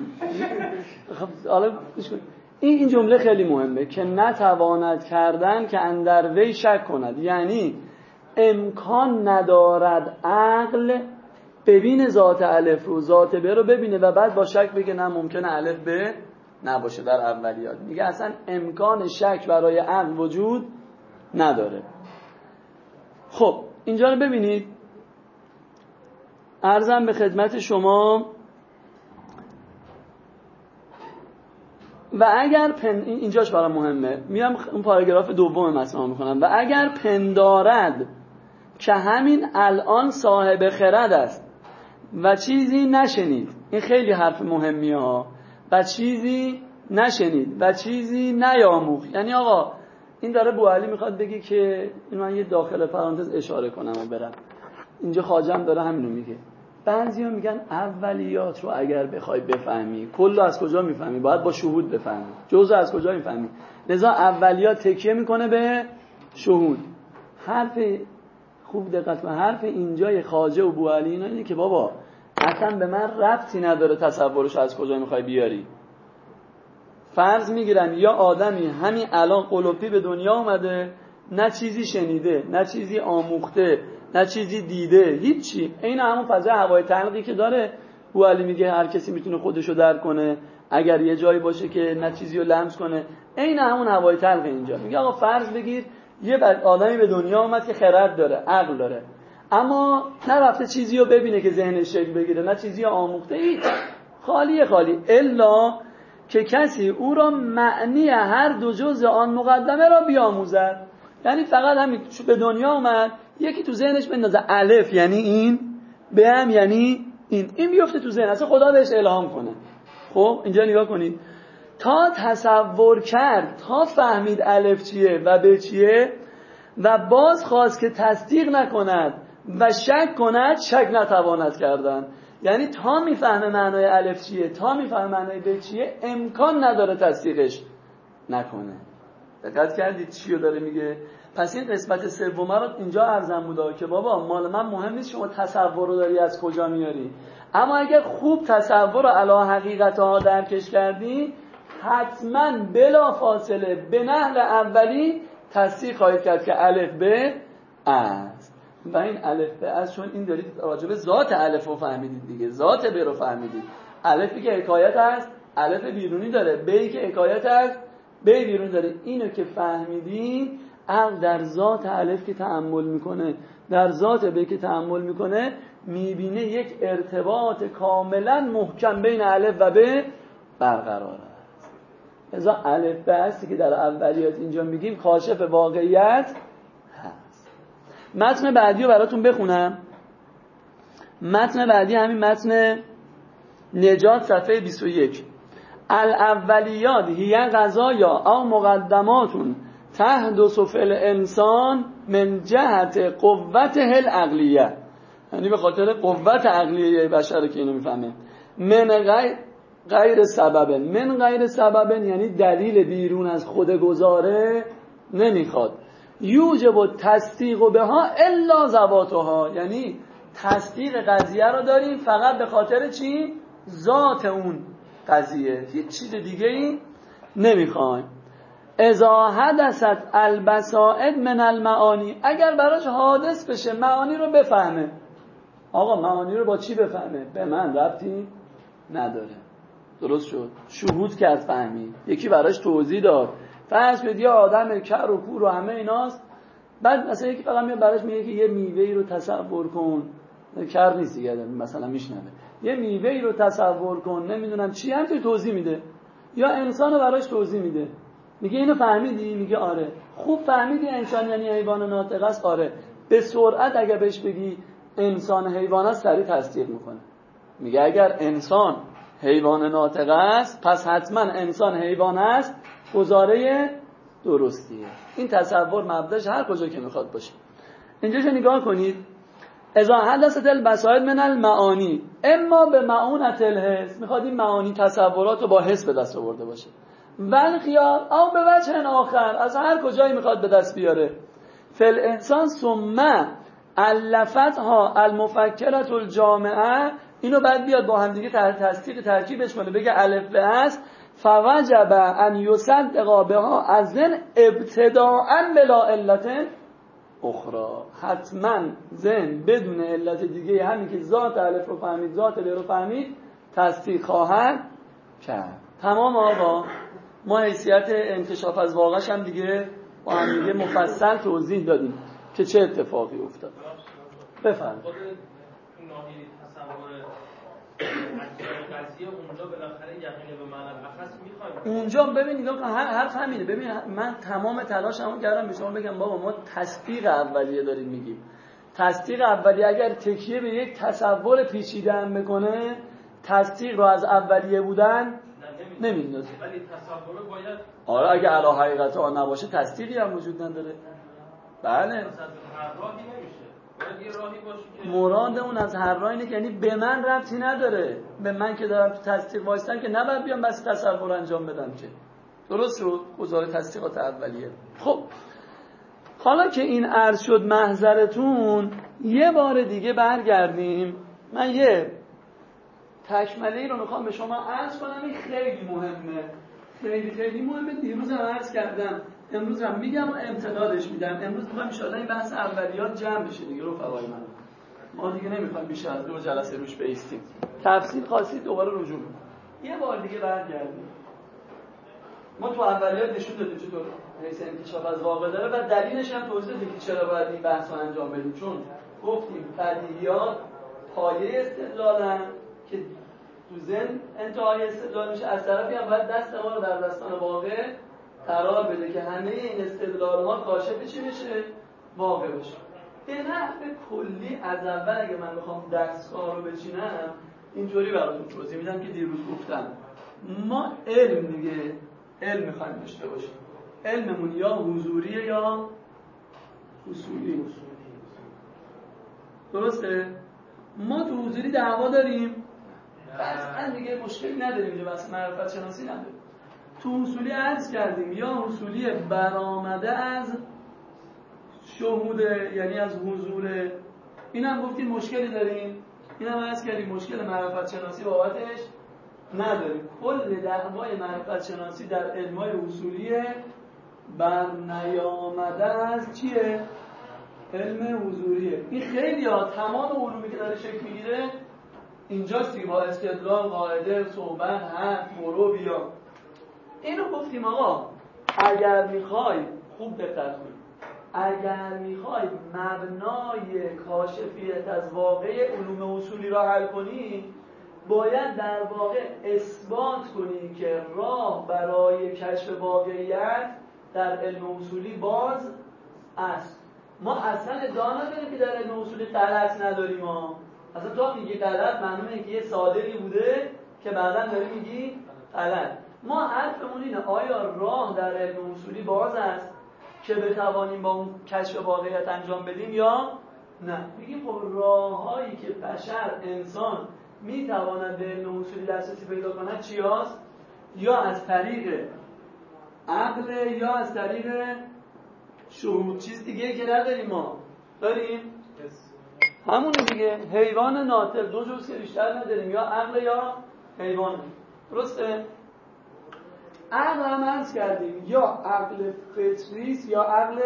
حالا این این جمله خیلی مهمه که نتواند کردن که اندر وی شک کند، یعنی امکان ندارد عقل ببینه ذات الف رو، ذات ب رو ببینه و بعد با شک بگه نه ممکنه الف ب نباشه در اولیات. میگه اصلا امکان شک برای عقل وجود نداره. خب اینجا رو ببینید. عرضم به خدمت شما و اگر پن... اینجاش برام مهمه، میام اون پاراگراف دوم متن میخونم. و اگر پندارد که همین الان صاحب خرد است و چیزی نشنید، این خیلی حرف مهمیه ها، و چیزی نشنید و چیزی نیاموخت. یعنی آقا این داره بوعلی میخواد بگه که این من یه داخل پرانتز اشاره کنم و برم. اینجا خواجم داره همینو میگه. بعضیا میگن اولیات رو اگر بخوای بفهمی کلو از کجا میفهمی؟ باید با شهود بفهمی. جزء از کجا میفهمی؟ لذا اولیات تکیه میکنه به شهود. حرف خوب دقت کن، حرف اینجای خواجه و بوعلی اینا اینه که بابا اصلا به من ربطی نداره تصورش از کجا میخوای بیاری. فرض میگیرن یا آدمی همین الان قلوپی به دنیا اومده، نه چیزی شنیده، نه چیزی آموخته، نه چیزی دیده، هیچی. این همون فضای هوای تلقی که داره بوعلی میگه هر کسی میتونه خودشو درک کنه اگر یه جایی باشه که نه چیزی رو لمس کنه. این همون هوای تلقی اینجا. میگه آقا فرض بگیر یه آدمی به دنیا اومد که خرد داره، عقل داره، اما نرفته چیزی رو ببینه که ذهنش شکل بگیره، نه چیزی آموخته، هیچ، خالیه خالی. الا که کسی او را معنی هر دو جزء آن مقدمه را بیاموزد. یعنی فقط همین به دنیا اومد، یکی تو ذهنش بندازه الف یعنی این، به هم یعنی این، این بیفته تو ذهن، اصلا خدا بهش الهام کنه. خب اینجا نگاه کنید، تا تصور کرد، تا فهمید الف چیه و ب چیه و باز خواست که تصدیق نکند و شک کند، شک نتواند کردن. یعنی تا میفهمه معنای الف چیه، تا میفهمه معنای ب چیه، امکان نداره تصدیقش نکنه. دقت کردید چیو داره میگه؟ پس این قسمت سوم رو اینجا عرضم بوده که بابا مال من مهم نیست شما تصور رو داری از کجا میاری، اما اگر خوب تصور رو علی حقیقتها درکش کردی، حتما بلا فاصله به نحل اولی تصدیق خواهید کرد که الف ب است. و این الف ب است چون این دارید راجع به ذات الف رو فهمیدید دیگه، ذات ب رو فهمیدید. الفی که حکایت است، الف بیرونی داره، بی که حکایت است، بی بیرونی داره. اینو که فهمیدی، عقل در ذات الف که تأمل میکنه، در ذات ب که تأمل میکنه، میبینه یک ارتباط کاملا محکم بین الف و ب برقرار است. لذا الف به هستی که در اولیات اینجا میگیم کاشف واقعیت هست. متن بعدی رو براتون بخونم. متن بعدی همین متن نجات صفحه بیست و یک. الاولیات هی قضایا او مقدماتون تحدث فی الانسان من جهت قوته العقلیه، یعنی به خاطر قوت عقلیه بشر که اینو میفهمه. من غیر غیر سبب، من غیر سبب یعنی دلیل بیرون از خود گذاره نمیخواد. یوجب تصدیق بها الا ذواتها، یعنی تصدیق قضیه رو داریم فقط به خاطر چی؟ ذات اون قضیه، هیچ چیز دیگه ای نمیخوایم. اذا حدثت البسائد من المعانی، اگر براش حادث بشه معانی رو بفهمه. آقا معانی رو با چی بفهمه؟ به من ربطی نداره. درست شد؟ شهود کرد فهمید. یکی براش توضیح داد. فرض کنید یه آدم کر و کور و همه ایناست، بعد مثلا یکی فقط میاد براش میگه که یه میوه‌ای رو تصور کن. کر نیست دیگه، مثلا میشنوه. یه میوه‌ای رو تصور کن، نمیدونم چی، همینطوری توضیح میده. یا انسان رو براش توضیح میده. میگه اینو فهمیدی؟ میگه آره. خوب فهمیدی انسان یعنی حیوان ناطق است؟ آره. به سرعت اگه بهش بگی انسان حیوان است سریع تصدیق میکنه. میگه اگر انسان حیوان ناطق است پس حتما انسان حیوان است، گزاره درستیه. این تصور مبداش هر کجا که میخواد باشه. اینجاشو نگاه کنید. اذا حدثت البسائد من المعانی اما به معونت الحس، میخواد این معانی تصورات رو با حس به دست آورده باشه، ول خیال او به وجه آخر، از هر کجایی میخواد به دست بیاره. فل انسان ثم الفتها المفکرة الجامعه، اینو بعد بیاد با هم دیگه تصدیق ترکیبش کنه، بگه الف به است فوجب ان یصدق بها ازن ابتداء بلا علت اخرى، حتما ذهن بدون علت دیگه، همین که ذات الف رو فهمید ذات ب رو فهمید تصدیق خواهد کرد. تمام آقا، ما حیثیت انکشاف از واقعش هم دیگه با هم دیگه مفصل توضیح دادیم که چه اتفاقی افتاد. بفرمایید. قضیه اونجا بالاخره یقین به معنی اخص میخوایم. اونجا ببین نگاه کن، هر حرف همینه. ببین من تمام تلاشمو کردم به شما بگم بابا ما تصدیق اولیه داریم میگیم. تصدیق اولیه اگر تکیه به یک تصور پیچیده هم بکنه، تصدیق رو از اولیه بودن نمیندازه. ولی تصور باید آره اگه علی حقیقت ها نباشه تصدیقی هم وجود نداره. بله. هر راهی نمیشه. باید یه راهی باشه که مراد اون از هر راه اینه که یعنی به من ربطی نداره، به من که دارم تو تصدیق وایستم که نباید بیام بس تصور انجام بدم که. درست شد؟ گزاره تصدیقات اولیه. خب حالا که این عرض شد محضرتون، یه بار دیگه برگردیم. من یه تکمله‌ای رو میخوام به شما عرض کنم، این خیلی مهمه، خیلی خیلی مهمه. دیروز هم عرض کردم، امروز هم میگم و امتدادش میدم. امروز میخوام ان شاءالله این بحث اولیات جمع بشه دیگه رفقای من. ما دیگه نمیخوایم بیشتر از دو جلسه روش بایستیم. تفصیل خاصی دوباره رجوع کنیم. یه بار دیگه برگردیم. ما تو اولیات نشون دادیم چطور حیث انکشاف از واقع داره و دلیلش هم توضیح دادیم که چرا باید این بحث رو انجام بدیم. چون گفتیم بدیهیات پایه استدلالن که تو ذهن انتهای استدلال میشه، از طرفی هم باید دست ما رو در دستان واقع قرار بده که همه این استدلال ها کاشف چی بشه؟ واقع بشه. به نحو کلی از اول اگه من بخوام دستگاه رو بچینم اینجوری براتون توضیح میدم که دیروز گفتم. ما علم دیگه علم میخوایم داشته باشیم. علممون یا حضوریه یا اصولی. درسته؟ ما تو حضوری دعوا داریم، قطعا دیگه مشکلی نداریم، اینجا بس معرفت شناسی نداریم. تو اصولی عرض کردیم یا اصولی برآمده از شهود، یعنی از حضور. این هم گفتیم مشکلی داریم، این هم عرض کردیم مشکل معرفت شناسی بابتش نداریم. کل دعوای معرفت شناسی در علمای اصولیه بر نیامده از چیه؟ علم حضوریه. این خیلی ها تمام علومی که داره شکل میگیره اینجاست دیگه، با استدلال، قاعده، صحبت، حد، مرو بیا. اینو گفتیم آقا اگر میخوای خوب دقت کنید، اگر میخوای مبنای کاشفیت از واقع علوم اصولی را حل کنی، باید در واقع اثبات کنی که راه برای کشف واقعیت در علم اصولی باز است. ما اصلا ادعا نداریم که در علم اصولی غلط نداریم. ما اصلا تو میگی غلط، معلومه که یه صادقی بوده که بعداً داری میگی غلط. ما حرفمون اینه آیا راه در علم اصولی باز است که بتوانیم با اون کشف واقعیت انجام بدیم یا نه؟ میگیم خب راههایی که بشر انسان میتواند به علم اصولی دسترسی پیدا کند چی هست؟ یا از طریق عقل یا از طریق شهود. چیز دیگه که نداریم. ما داریم همونه دیگه، حیوان ناطق، دو جز که بیشتر نداریم، یا عقل یا حیوان. درسته؟ عقل هم عرض کردیم یا عقل فطریست یا عقل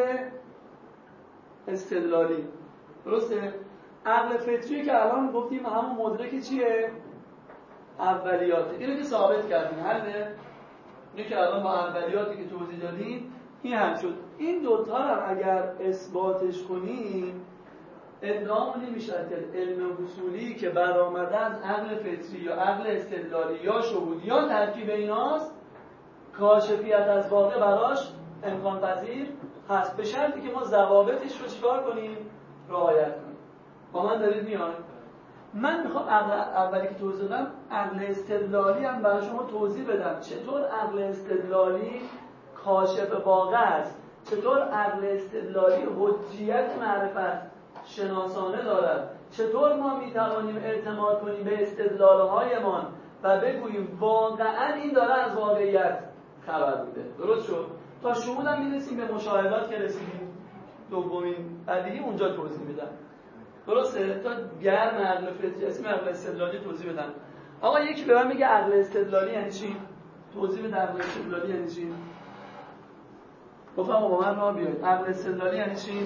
استدلالی. درسته؟ عقل فطری که الان گفتیم همون مدرک چیه؟ اولیاته. اینو که ثابت کردیم حله؟ اینو که الان با اولیاتی که توضیح دادیم این هم شد. این دوتا رو اگر اثباتش کنیم ادعامون نمیشه که علم اصولی که برآمده از عقل فطری یا عقل استدلالی یا شهود یا ترکیب ایناست کاشفیت از واقع براش امکان پذیر هست، به شرطی که ما ضوابطش رو چیکار کنیم؟ رعایت کنیم. با من دارید میان؟ من میخوام عقل اولی که توضیح دادم عقل استدلالی هم برای شما توضیح بدم چطور عقل استدلالی کاشف واقع است، چطور عقل استدلالی حجیت معرفت شناسانه دارد، چطور ما میتوانیم اعتماد کنیم به استدلالهایمان و بگوییم واقعا این داره از واقعیت خبر بوده. درست شد؟ تا شهود هم میرسیم به مشاهدات که رسیدیم دومین قضیه اونجا توضیح میدم. درسته؟ تا گرم عقل فطری اسم عقل استدلالی توضیح بدم. آقا یکی به من میگه عقل استدلالی یعنی چی؟ توضیح بده عقل استدلالی یعنی چی؟ گفتم با من راه بیاید. عقل استدلالی یعنی چی؟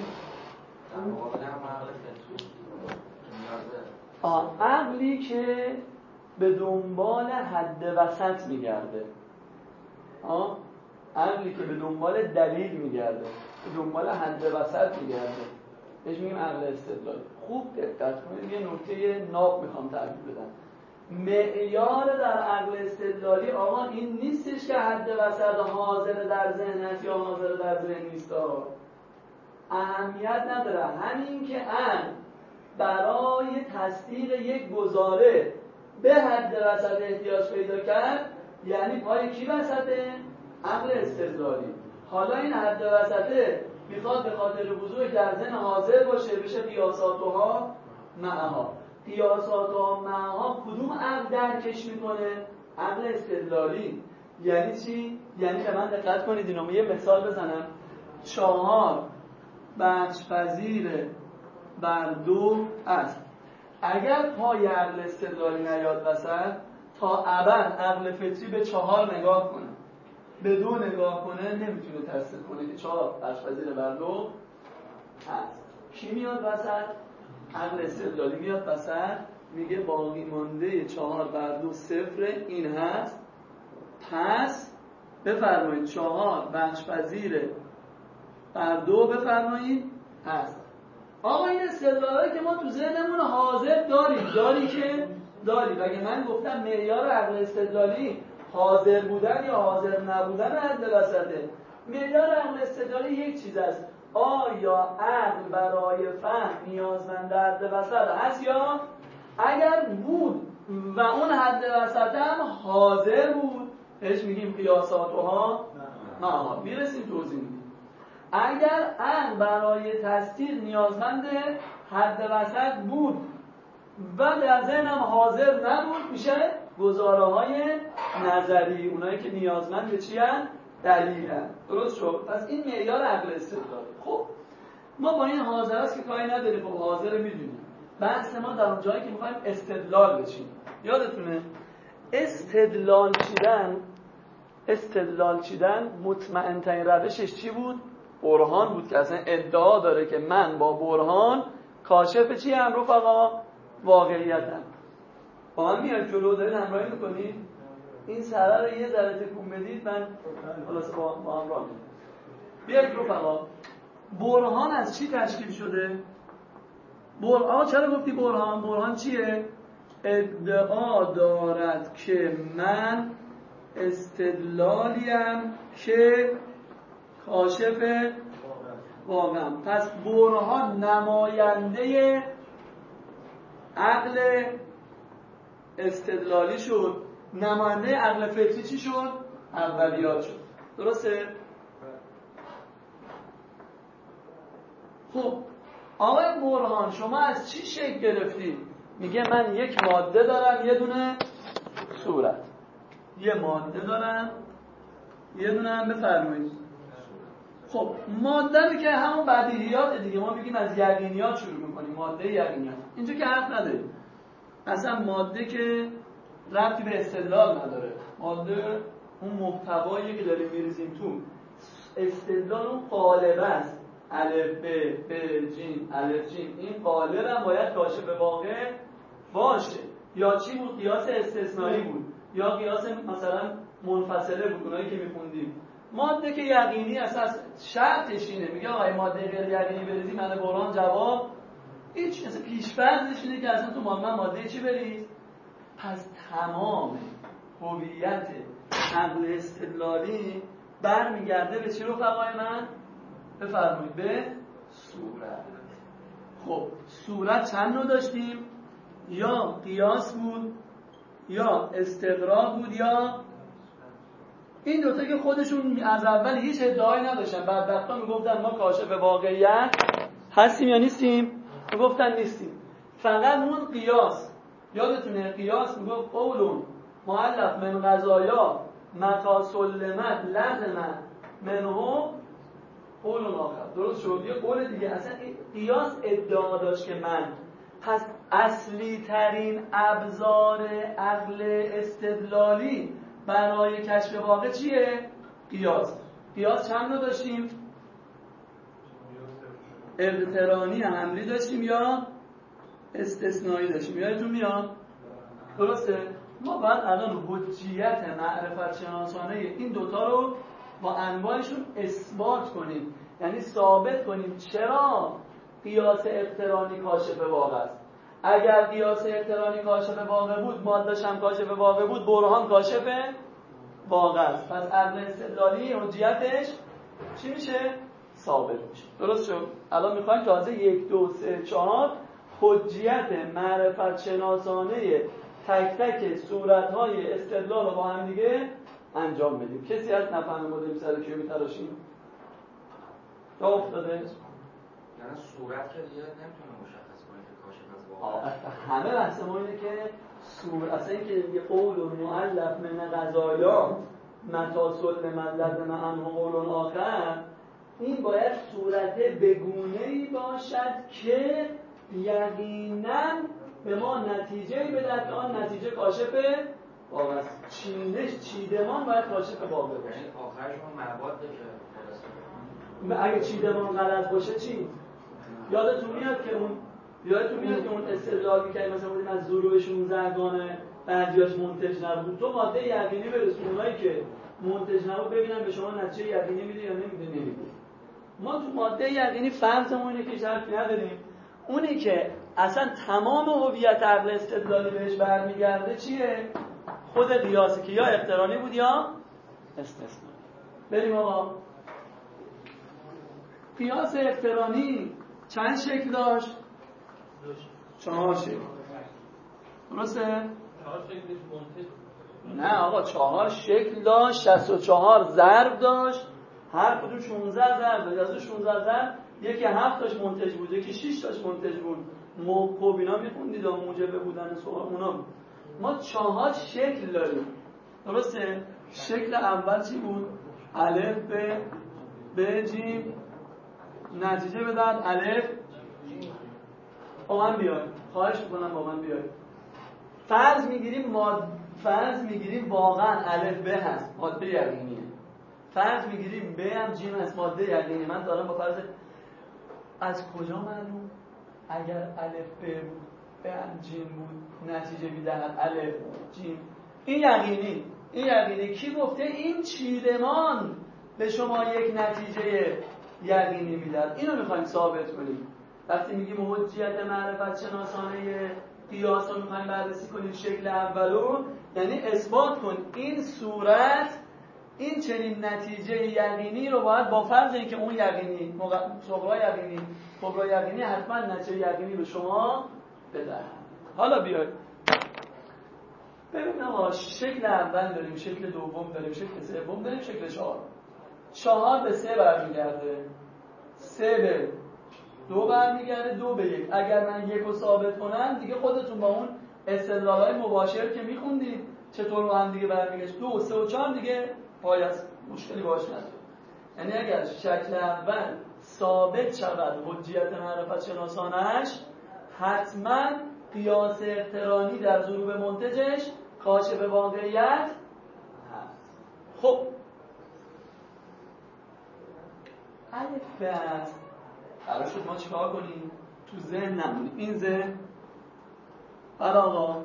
آه عقلی که به دنبال حد وسط میگرده. آه عقلی که به دنبال دلیل میگرده، به دنبال حد وسط میگرده، بهش میگیم عقل استدلالی. خوب دقت کنید، یه نکته ناب میخوام تعریف بدم. معیار در عقل استدلالی آقا این نیستش که حد وسط حاضر در ذهن است یا حاضر در ذهن نیست. اهمیت نداره. همین که عقل برای تصدیق یک گزاره به حد وسط احتیاج پیدا کرد یعنی پای کی وسطه؟ عقل استدلالی. حالا این حد وسطه میخواد به خاطر وضوح در ذهن حاضر باشه، بشه قیاساتها معها. قیاساتها معها کدوم عقل درکش میکنه؟ عقل استدلالی. یعنی چی؟ یعنی به من دقت کنید، اینو یه مثال بزنم. چهار بخش پذیر بر دو است. اگر پای عقل استدلالی نیاد وسط، تا ابد عقل فطری به چهار نگاه کنه، به دو نگاه کنه، نمیتونه تصدیق کنه که چهار بخش پذیر بر دو هست. کی میاد وسط؟ عقل استدلالی میاد وسط، میگه باقی مانده چهار بر دو صفر، این هست، پس بفرمایید چهار بخش پذیر بر دو بفرمایید هست. آقا این استدلالی که ما تو ذهنمون حاضر داریم، داری که داری. اگه من گفتم معیار عقل استدلالی حاضر بودن یا حاضر نبودن حد وسطه، معیار عقل استدلالی یک چیز است: آیا عقل برای فهم نیازمند حد وسط هست یا اگر بود و اون حد وسط هم حاضر بود، بهش میگیم قیاساتها معها. میرسیم توضیح میدیم. اگر عقل برای تصدیق نیازمند حد وسط بود و در ذهن هم حاضر نبود، میشه گزاره های نظری، اونایی که نیازمند به چی هن؟ دلیلن. درست شد؟ پس این معیار عقل استدلالی. خب ما با این حاضر است که کاری نداریم، خب حاضر میدونیم. بحث ما در اون جایی که میخوایم استدلال بچیم. یادتونه استدلال چیدن استدلال چیدن مطمئن ترین روشش چی بود؟ برهان بود که اصلا ادعا داره که من با برهان کاشف چی هم رفقا؟ واقعیتم. با من میاد جلو دارید همراهی میکنید؟ این سره رو یه ذره تکون بدید، من خلاص با, با هم راه میدم. بیایید رفقا، برهان از چی تشکیل شده؟ برهان چرا گفتی برهان؟ برهان چیه؟ ادعا دارد که من استدلالیم که کاشف واقعا. پس برهان نماینده عقل استدلالی شد، نماینده عقل فطری چی شد؟ اولیات شد. درسته؟ خب آقای برهان شما از چی شکل گرفتی؟ میگه من یک ماده دارم یه دونه صورت، یه ماده دارم یه دونه هم بفرمایید. خب ماده رو که همون بدیهیات دیگه، ما میگیم از یقینیات شروع میکنیم، ماده یقینیات. اینجا که حرف نداریم، اصلا ماده که ربطی به استدلال نداره، ماده اون محتوایی که داریم میریزیم تو. استدلال اون قالب است، الف ب ب جیم الف جیم، این قالب هم باید کاشف واقع باشه. یا چی بود؟ قیاس استثنایی بود، یا قیاس مثلا منفصله بود، اونایی که میخوندیم. ماده که یقینی اساس شرطش اینه، میگه آقای ماده غیر یقینی بریزی من برهان جواب هیچ، مثلا پیش‌فرضش اینه که اصلا تو من ماده چی بریز. پس تمام هویت عقل استدلالی برمیگرده به چی رفقای من؟ بفرمایید به صورت. خب صورت چند نوع داشتیم؟ یا قیاس بود، یا استقراء بود، یا این دوتا که خودشون از اول هیچ ادعایی نداشتن. بدبختا میگفتن ما کاشف واقعیت هستیم یا نیستیم؟ میگفتن نیستیم. فقط اون قیاس، یادتونه قیاس میگفت قولون مؤلف من قضایا متا سلمت لزمت منه قولون آخر. درست شد؟ یه قول دیگه. اصلا قیاس ادعا داشت که من، پس اصلی ترین ابزار عقل استدلالی برای کشف واقع چیه؟ قیاس. قیاس چند رو داشتیم؟ اقترانی حملی داشتیم یا استثنایی داشتیم. یادتون میاد؟ درسته؟ ما باید الان حجیت معرفت شناسانه این دوتا رو با انواعشون اثبات کنیم، یعنی ثابت کنیم چرا قیاس اقترانی کاشف واقع است. اگر قیاس اقترانی کاشف واقع بود، ماده‌ش هم کاشف واقع بود، برهان کاشف واقع است. پس عقل استدلالی حجیتش چی میشه؟ ثابت میشه. درست شد؟ الان میخوایم تازه یک دو سه چهار حجیت معرفت شناسانه تک تک صورت‌های استدلال رو با هم دیگه انجام بدیم. کسی از نفهمه ما داریم سر کیو میتراشیم؟ تا افتاده؟ یعنی صورت که دیگه نمیتونه مشخص کنه که کاشف از واقع. همه بحث ما اینه که صورت اصلا اینکه یه قول و مؤلف من قضایا متا سلمت لزم عنه قول آخر، این باید صورت بگونه‌ای باشد که یقینا به ما نتیجه‌ای بدهد که آن نتیجه کاشف واقع است. چینش چیدمان باید کاشف واقع باشه. یعنی آخرش اون مواد که اگه چیدمان غلط باشه چی؟ یادتون میاد که اون یادتون میاد که اون استدلال می‌کرد مثلا بودیم از ضروب شانزده گانه بعضیاش منتج نبود، تو ماده یقینی برسون اونایی که منتج نبود ببینن به شما نتیجه یقینی میده یا نمیده. نمیده. ما تو ماده یقینی فرضمون اینه که شرطی نداریم، اونی که اصلا تمام هویت عقل استدلالی بهش برمیگرده چیه؟ خود قیاسه که یا اقترانی بود یا استثنایی. بریم آقا. قیاس اقترانی چند شکل داشت؟ چهار شکل. درسته؟ چهار شکلش منتج. نه آقا چهار شکل داشت، شصت و چهار ضرب داشت، هر کدوم شانزده ضرب داشت. از شانزده ضرب یکی هفت تاش منتج بود، یکی شش تاش منتج بود. موقع اینا میخوندید موجب بودن سوال اونا بود. ما چهار شکل داریم. درسته؟ شکل اول چی بود؟ الف ب ب جیم، نتیجه بدن الف. با من بیاید، خواهش میکنم با من بیاید. فرض میگیریم ماد فرض میگیریم واقعا الف ب هست، ماده یقینیه. فرض میگیریم ب هم جیم هست، ماده یقینی. من دارم با فرض از کجا معلوم اگر الف ب بود ب هم جیم بود نتیجه میدهد الف جیم؟ این یقینی. این یقینی کی گفته این چیدمان به شما یک نتیجه یقینی میدهد؟ اینو میخوایم ثابت کنیم. وقتی میگیم حجیت معرفت شناسانه قیاس رو میخوایم بررسی کنیم شکل اولو، یعنی اثبات کن این صورت این چنین نتیجه یقینی رو باید با فرض اینکه اون یقینی صغرا یقینی کبرا یقینی حتما نتیجه یقینی به شما بدهد. حالا بیاید ببین آقا شکل اول داریم، شکل دوم داریم، شکل سوم داریم، شکل چهار. چهار به سه برمیگرده، سه به دو برمیگرده، دو به یک. اگر من یک رو ثابت کنم دیگه خودتون با اون استدلال‌های مباشر که میخوندید چطور با هم دیگه برمیگشت، دو سه و چهار دیگه پای از مشکلی باش نداره. یعنی اگر شکل اول ثابت شود حجیت معرفت شناسانش، حتما قیاس اقترانی در ضروب منتجش کاشف واقعیت هست. خب الف بس قرار شد ما چیکار کنیم؟ تو ذهن نمونیم. این ذهن بر آقا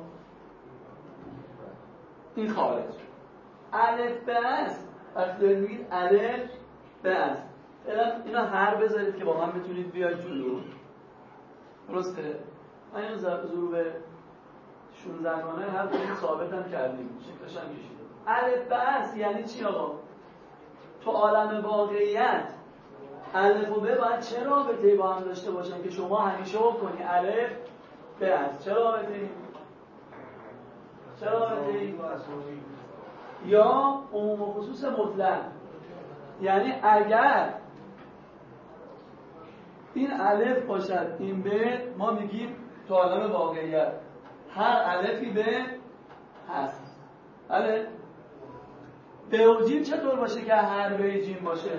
این خارج. الف بس وقتی دارید میگید الف بس اینا هر بذارید که با هم بتونید بیاید جلو. درسته؟ من این ضروب شانزده گانه هر کنید ثابت هم کردیم، شکلش هم کشیدیم. الف بس یعنی چی آقا؟ تو عالم واقعیت الف و ب باید چه رابطه‌ای با هم داشته باشن که شما همیشه کنی الف بس؟ چه رابطه‌ای؟ چه رابطه‌ای؟ یا عموم و خصوص مطلق. یعنی اگر این الف باشد این به، ما میگیم تو عالم واقعیت هر الفی به هست. بله؟ به و جیم چطور باشه که هر به جیم باشه؟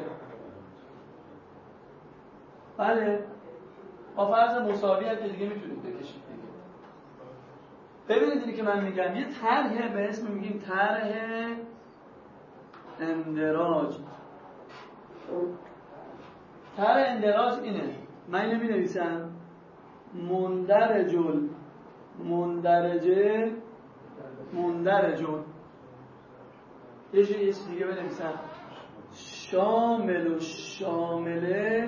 بله؟ با فرض مساوی هم که دیگه میتونید بکشید دیگه. ببینید اینی که من میگم یه طرح به اسم میگیم طرح اندراج. طرح اندراج اینه، من اینو می نویسم مندرجل مندرجه مندرجل یه چیز دیگه بنویسم شامل و شامله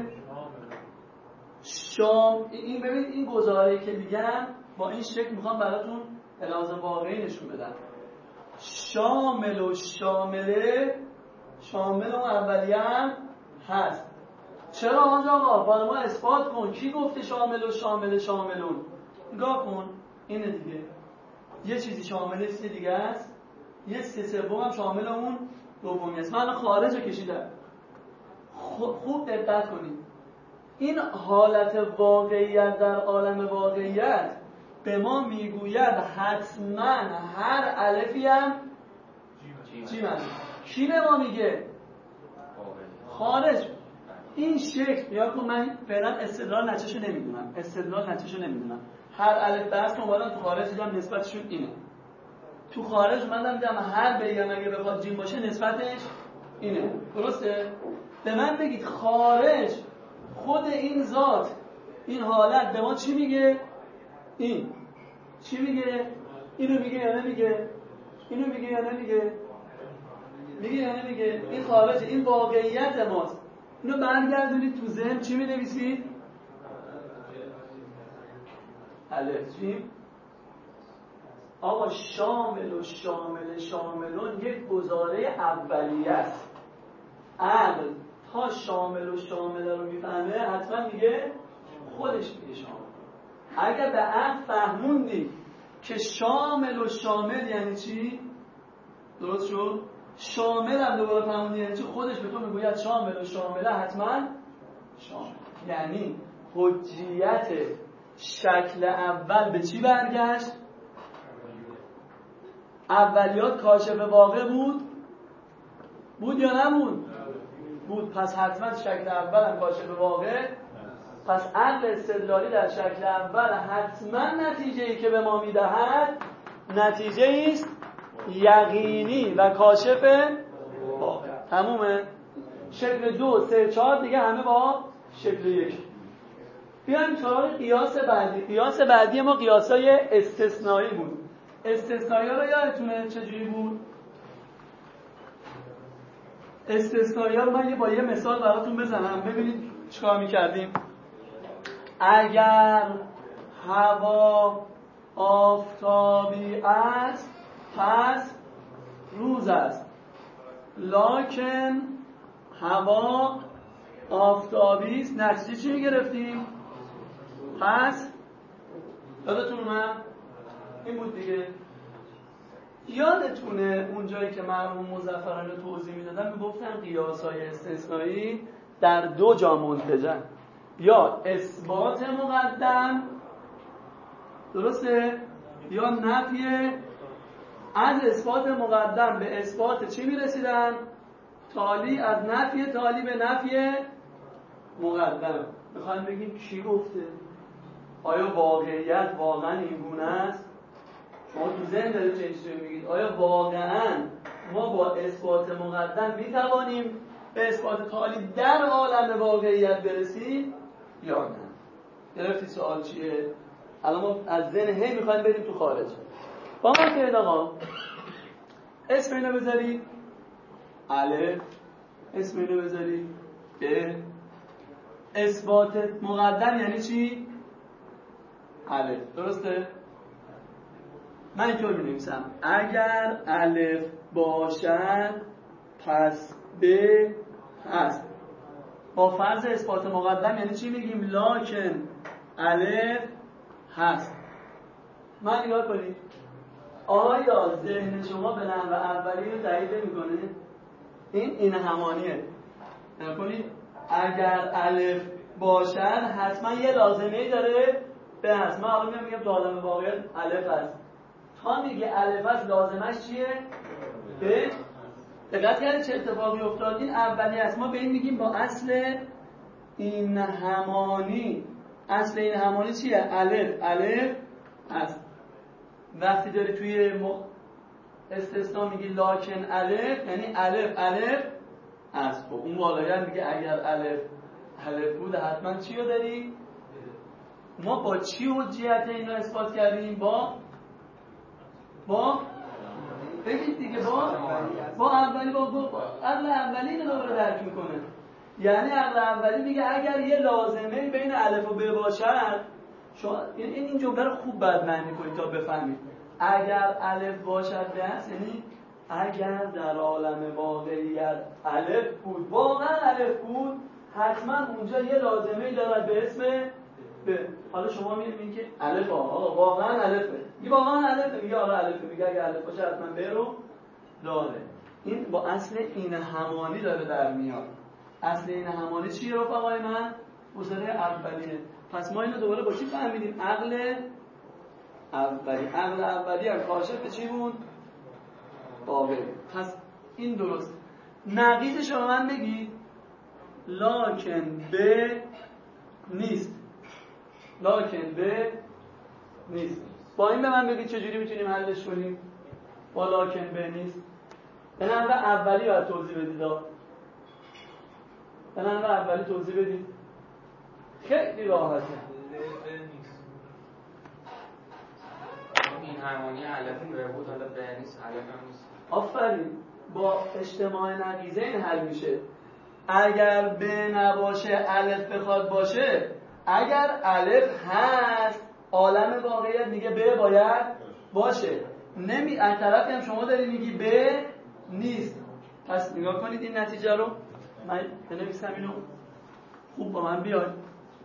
شام. این ببینید این گزاره‌ای که میگم با این شکل میخوام براتون لازم واقعی نشون بدم. شامل و شامله شامل اون اولیه هم هست. چرا آقا؟ برای ما اثبات کن. کی گفته شامل و شامل شاملون؟ نگاه کن اینه دیگه، یه چیزی شامل چیز دیگه است، یه سه سوم هم شامل اون دومی است. من خارج رو کشیدم. خوب دقت کنید، این حالت واقعیت در عالم واقعیت به ما میگوید حتما هر الفی هم جیم هست. کی به ما میگه؟ خارج. این شکل یا که من فعلا استدلال نتیجهشو نمیدونم استدلال نتیجهشو نمیدونم هر الف بحث اومدن تو خارج دیدم نسبتشون اینه. تو خارج اومدم دیدم هر بگم اگه بخواد جیم باشه نسبتش اینه. درسته؟ به من بگید خارج خود این ذات این حالت به ما چی میگه؟ این چی میگه؟ اینو میگه یا نمیگه؟ اینو میگه یا نمیگه؟ میگه یا نمیگه؟ این خارج، این واقعیت ماست. اینو برگردونید تو ذهن چی می نویسید؟ الف جیم. آقا شامل و شامل شاملون یک گزاره اولیه است. عقل تا شامل و شامل رو میفهمه حتما میگه خودش میگه شامل. اگر به عقل فهموندی که شامل و شامل یعنی چی؟ درست شد؟ شامل هم دوباره فهموندی یعنی چی؟ خودش به تو میگوید شامل و شامله حتما شامل. یعنی حجیت شکل اول به چی برگشت؟ اولیات کاشف واقع بود؟ بود یا نبود؟ بود. پس حتما شکل اول هم کاشف واقع. پس عقل استدلالی در شکل اول حتما نتیجه‌ای که به ما میدهد نتیجه است یقینی و کاشف واقع. تمومه؟ شکل دو سه چهار دیگه همه با شکل یک. بیایم سراغ قیاس بعدی. قیاس بعدی ما قیاسای استثنایی بود. استثنایی ها رو یادتونه چجوری بود؟ استثنایی ها رو من یه با یه مثال براتون بزنم ببینید چیکار می‌کردیم. اگر هوا آفتابی است پس روز است. لکن هوا آفتابی است. نتیجه چی گرفتیم؟ پس یادتون اومد؟ این بود دیگه. یادتونه اون جایی که مرحوم مظفران رو توضیح میدادن میگفتن قیاس‌های استثنایی در دو جا منتجن، یا اثبات مقدم، درسته، یا نفی. از اثبات مقدم به اثبات چی میرسیدن؟ تالی. از نفی تالی به نفی مقدم. میخوایم بگیم کی گفته؟ آیا واقعیت واقعا این گونه است؟ شما تو ذهن دارید چه چیزی میگید؟ آیا واقعا ما با اثبات مقدم میتوانیم به اثبات تالی در عالم واقعیت برسیم یا نه؟ گرفتی سوال چیه؟ الان ما از ذهن هی میخوایم بریم تو خارج. با ما که آقا اسم اینو بذارید الف، اسم اینو بذارید ب. اثبات مقدم یعنی چی؟ الف، درسته؟ من اینطور می‌نویسم اگر الف باشد پس ب هست. با فرض اثبات مقدم یعنی چی میگیم؟ لکن الف هست. من نگاه کنید، آیا ذهن شما به نحو اولی رو تایید می‌کنه؟ این این همانیه. نگاه کنید، اگر الف باشد حتما یه لازمه‌ای داره به هست. من حالا میگم تو عالم واقعیت الف هست. تا میگه الف هست لازمش چیه؟ به. دقت کردید چه اتفاقی افتاد؟ این اولی است. ما به این میگیم با اصل این همانی. اصل این همانی چیه؟ الف الف هست. وقتی داری توی م... استثناء میگی لکن الف، یعنی الف الف هست. خب اون بالایت میگه اگر الف الف بود حتما چی رو داری؟ ما با چی حجیت اینو اثبات کردیم؟ با با بگید دیگه، با با اولی با با عقل اولی اینو دوباره درک میکنه. یعنی عقل اولی میگه اگر یه لازمه بین الف و ب باشد، شما این این جمله رو خوب باید معنی کنید تا بفهمید. اگر الف باشد به هست یعنی اگر در عالم واقعیت الف بود، واقعا الف بود، حتما اونجا یه لازمه دارد به اسم ب. حالا شما میگید که الف آقا واقعا الفه، میگه واقعا الفه، میگه آره الفه، میگه اگه الف باشه حتما ب رو داره. این با اصل این همانی داره در میاد. اصل این همانی چیه رفقای من؟ اصول اولیه. پس ما اینو دوباره با چی فهمیدیم؟ عقل اولی. عقل اولی هم کاشف چی بود؟ باقی. پس این درست. نقیضش رو من بگید. لکن ب نیست. لکن ب نیست. با این به من بگید چجوری میتونیم حلش کنیم؟ با لکن ب نیست. به نحو اولی باید توضیح بدید. به نحو اولی توضیح بدید. خیلی راحته. این همانی الف ب بود، حالا ب نیست، الف هم نیست. آفرین. با اجتماع نقیضین حل میشه. اگر ب نباشه الف بخواد باشه، اگر الف هست عالم واقعیت میگه ب باید باشه. نمی از طرفی هم شما داری میگی ب نیست. پس نگاه کنید این نتیجه رو. من بنویسم اینو خوب با من بیاید.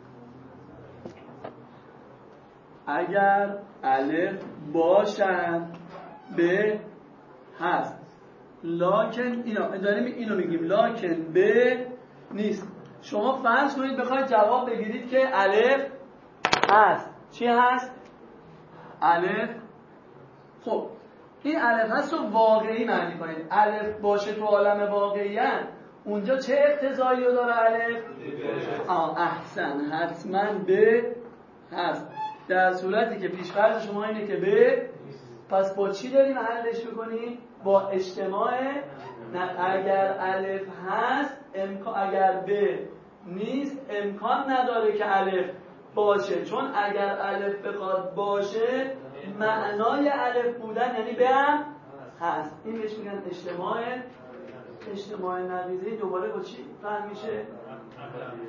اگر الف باشد ب هست، لکن اینا داریم اینو میگیم لکن ب نیست. شما فرض کنید بخواید جواب بگیرید که الف هست. چی هست؟ الف. خب این الف هست رو واقعی معنی کنید. الف باشه تو عالم واقعیت، اونجا چه اقتضایی رو داره الف؟ آه احسن، حتما ب هست. در صورتی که پیش‌فرض شما اینه که ب، پس با چی داریم حلش میکنیم؟ با اجتماع. اگر الف هست امکان، اگر ب نیست امکان نداره که الف باشه، چون اگر الف بخواد باشه معنای الف بودن یعنی ب هم هست. این بهش میگن اجتماع. اجتماع نقیضه‌ای دوباره با چی فهم میشه؟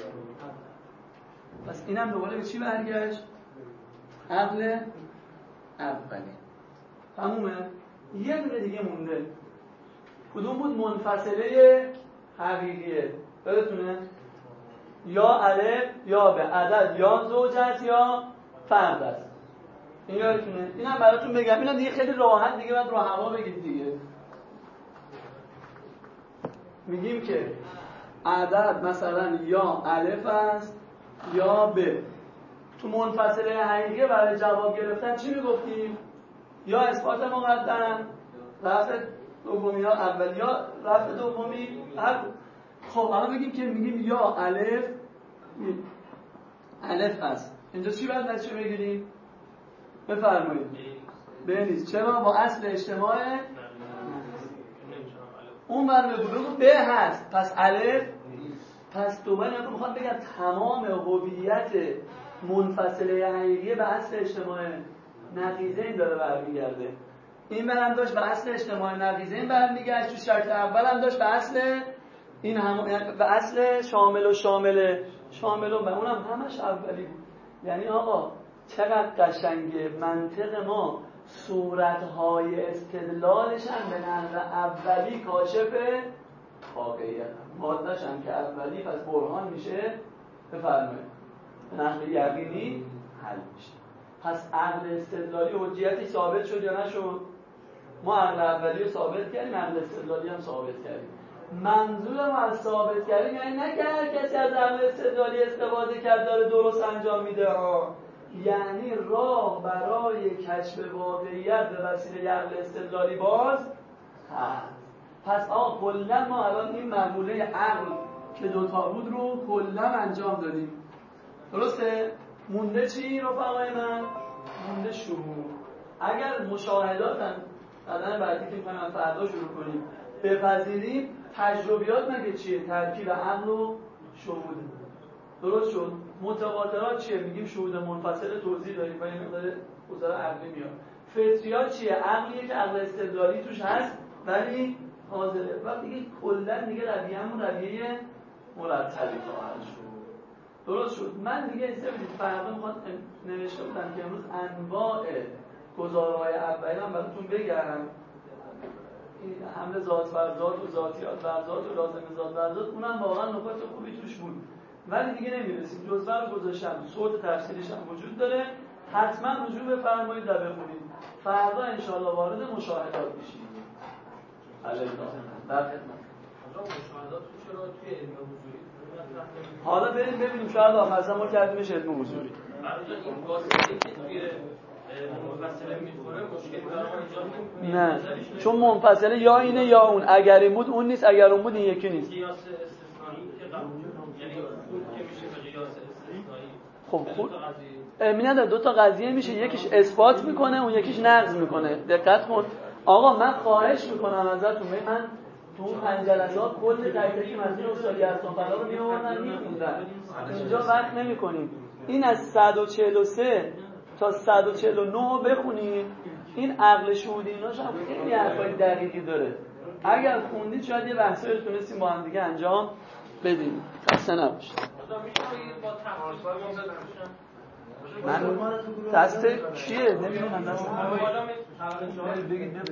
پس اینم دوباره به چی برگشت؟ عقل اولی. تمومه؟ یه دونه دیگه مونده. کدوم بود؟ منفصله حقیقیه. یادتونه؟ یا الف یا به عدد یا زوجت یا فرد است. این یادتونه؟ اینم براتون بگم. اینا دیگه خیلی راحت دیگه بعد رو هوا بگید دیگه. میگیم که عدد مثلا یا الف است یا ب. تو منفصله حقیقیه برای جواب گرفتن چی میگفتیم؟ یا اثبات مقدم، رفع دومی یا اول یا رفع دومی هر. خب الان بگیم که میگیم یا الف الف است. اینجا چی باید بچه بگیریم؟ بفرمایید. به نیست. چرا؟ با اصل اجتماع اون بر بگو به هست. پس الف پس دوباره نگم میخوام بگم تمام هویت منفصله حقیقیه به اصل اجتماع نقیضین داره برمیگرده. این برم داشت به اصل اجتماع نقیضین برمیگشت. تو شکل اول هم داشت به اصل این هم به اصل شامل و شامل شامل و اونم همش اولی بود. یعنی آقا چقدر قشنگه منطق ما صورت‌های استدلالش هم به نحو اولی کاشف واقعیت ماده‌ش هم که اولی پس برهان میشه. بفرمایید به نحو یقینی حل میشه. پس عقل استدلالی حجیتی ثابت شد یا نشد؟ ما عقل اولی رو ثابت کردیم، عقل استدلالی هم ثابت کردیم. منظور ما از ثابت کردیم یعنی نه که هر کسی از عقل استدلالی استفاده کرد داره درست انجام میده ها. یعنی راه برای کشف واقعیت به وسیله عقل استدلالی باز هست. پس آقا کلا ما الان این مقوله عقل که دوتا بود رو کلا انجام دادیم. درسته؟ مونده چی رفقای من؟ مونده شهود. اگر مشاهدات هم قدم بعدی که میخوایم فردا شروع کنیم بپذیریم، تجربیات مگه چیه؟ ترکیب عقل و شهوده. درست شد؟ متواترات چیه؟ میگیم شهود منفصل توضیح داریم و این مقدار گزاره عقلی میاد. فطریات چیه؟ عقلیه که عقل استدلالی توش هست ولی حاضره. و دیگه کلا دیگه رویه‌مون رویه مرتبی خواهد شد. درست شد. من دیگه ایسته بدید فردا میخواد نوشته بودم که امروز انواع گزاره‌های اولی هم براتون بگم. این حمله ذات بر ذات و ذاتیات بر ذات و لازم ذات بر ذات اونم واقعا نکات خوبی توش بود. ولی دیگه نمیرسیم. جزوه رو گذاشتم. صوت تفسیرش هم وجود داره. حتما رجوع بفرمایید و بخونید. فردا انشالله وارد مشاهدات میشیم. علیکم. در خدمت. مشاهدات چرا توی علم حضوری؟ حالا بریم ببینیم شاید آخرش ما کردیمش علم حضوری. برای این واسطه‌ای که توی منفصله میخوره مشکلی برای ما ایجاد نمی‌کنه. نه. چون منفصله یا اینه یا اون. اگر این بود اون نیست، اگر اون بود این یکی نیست. قیاس استثنایی که قبول یعنی خوب که میشه به قیاس استثنایی. خب خود امینه دو تا قضیه میشه، یکیش اثبات میکنه اون یکیش نقض میکنه. دقت کن آقا، من خواهش میکنم ازتون، من تو اون پنج جلسات کل تک تک متن استادی اصلا فلا رو میآوردن میخوندن. اینجا وقت نمیکنیم. این از صد و چهل و سه تا صد و چهل و نه بخونید. این عقل شهودی ایناش هم خیلی حرفای دقیقی داره. اگر خوندید شاید یه بحثایی رو تونستیم با هم دیگه انجام بدیم. خسته نباشید. من دست کیه؟ نمیدونم.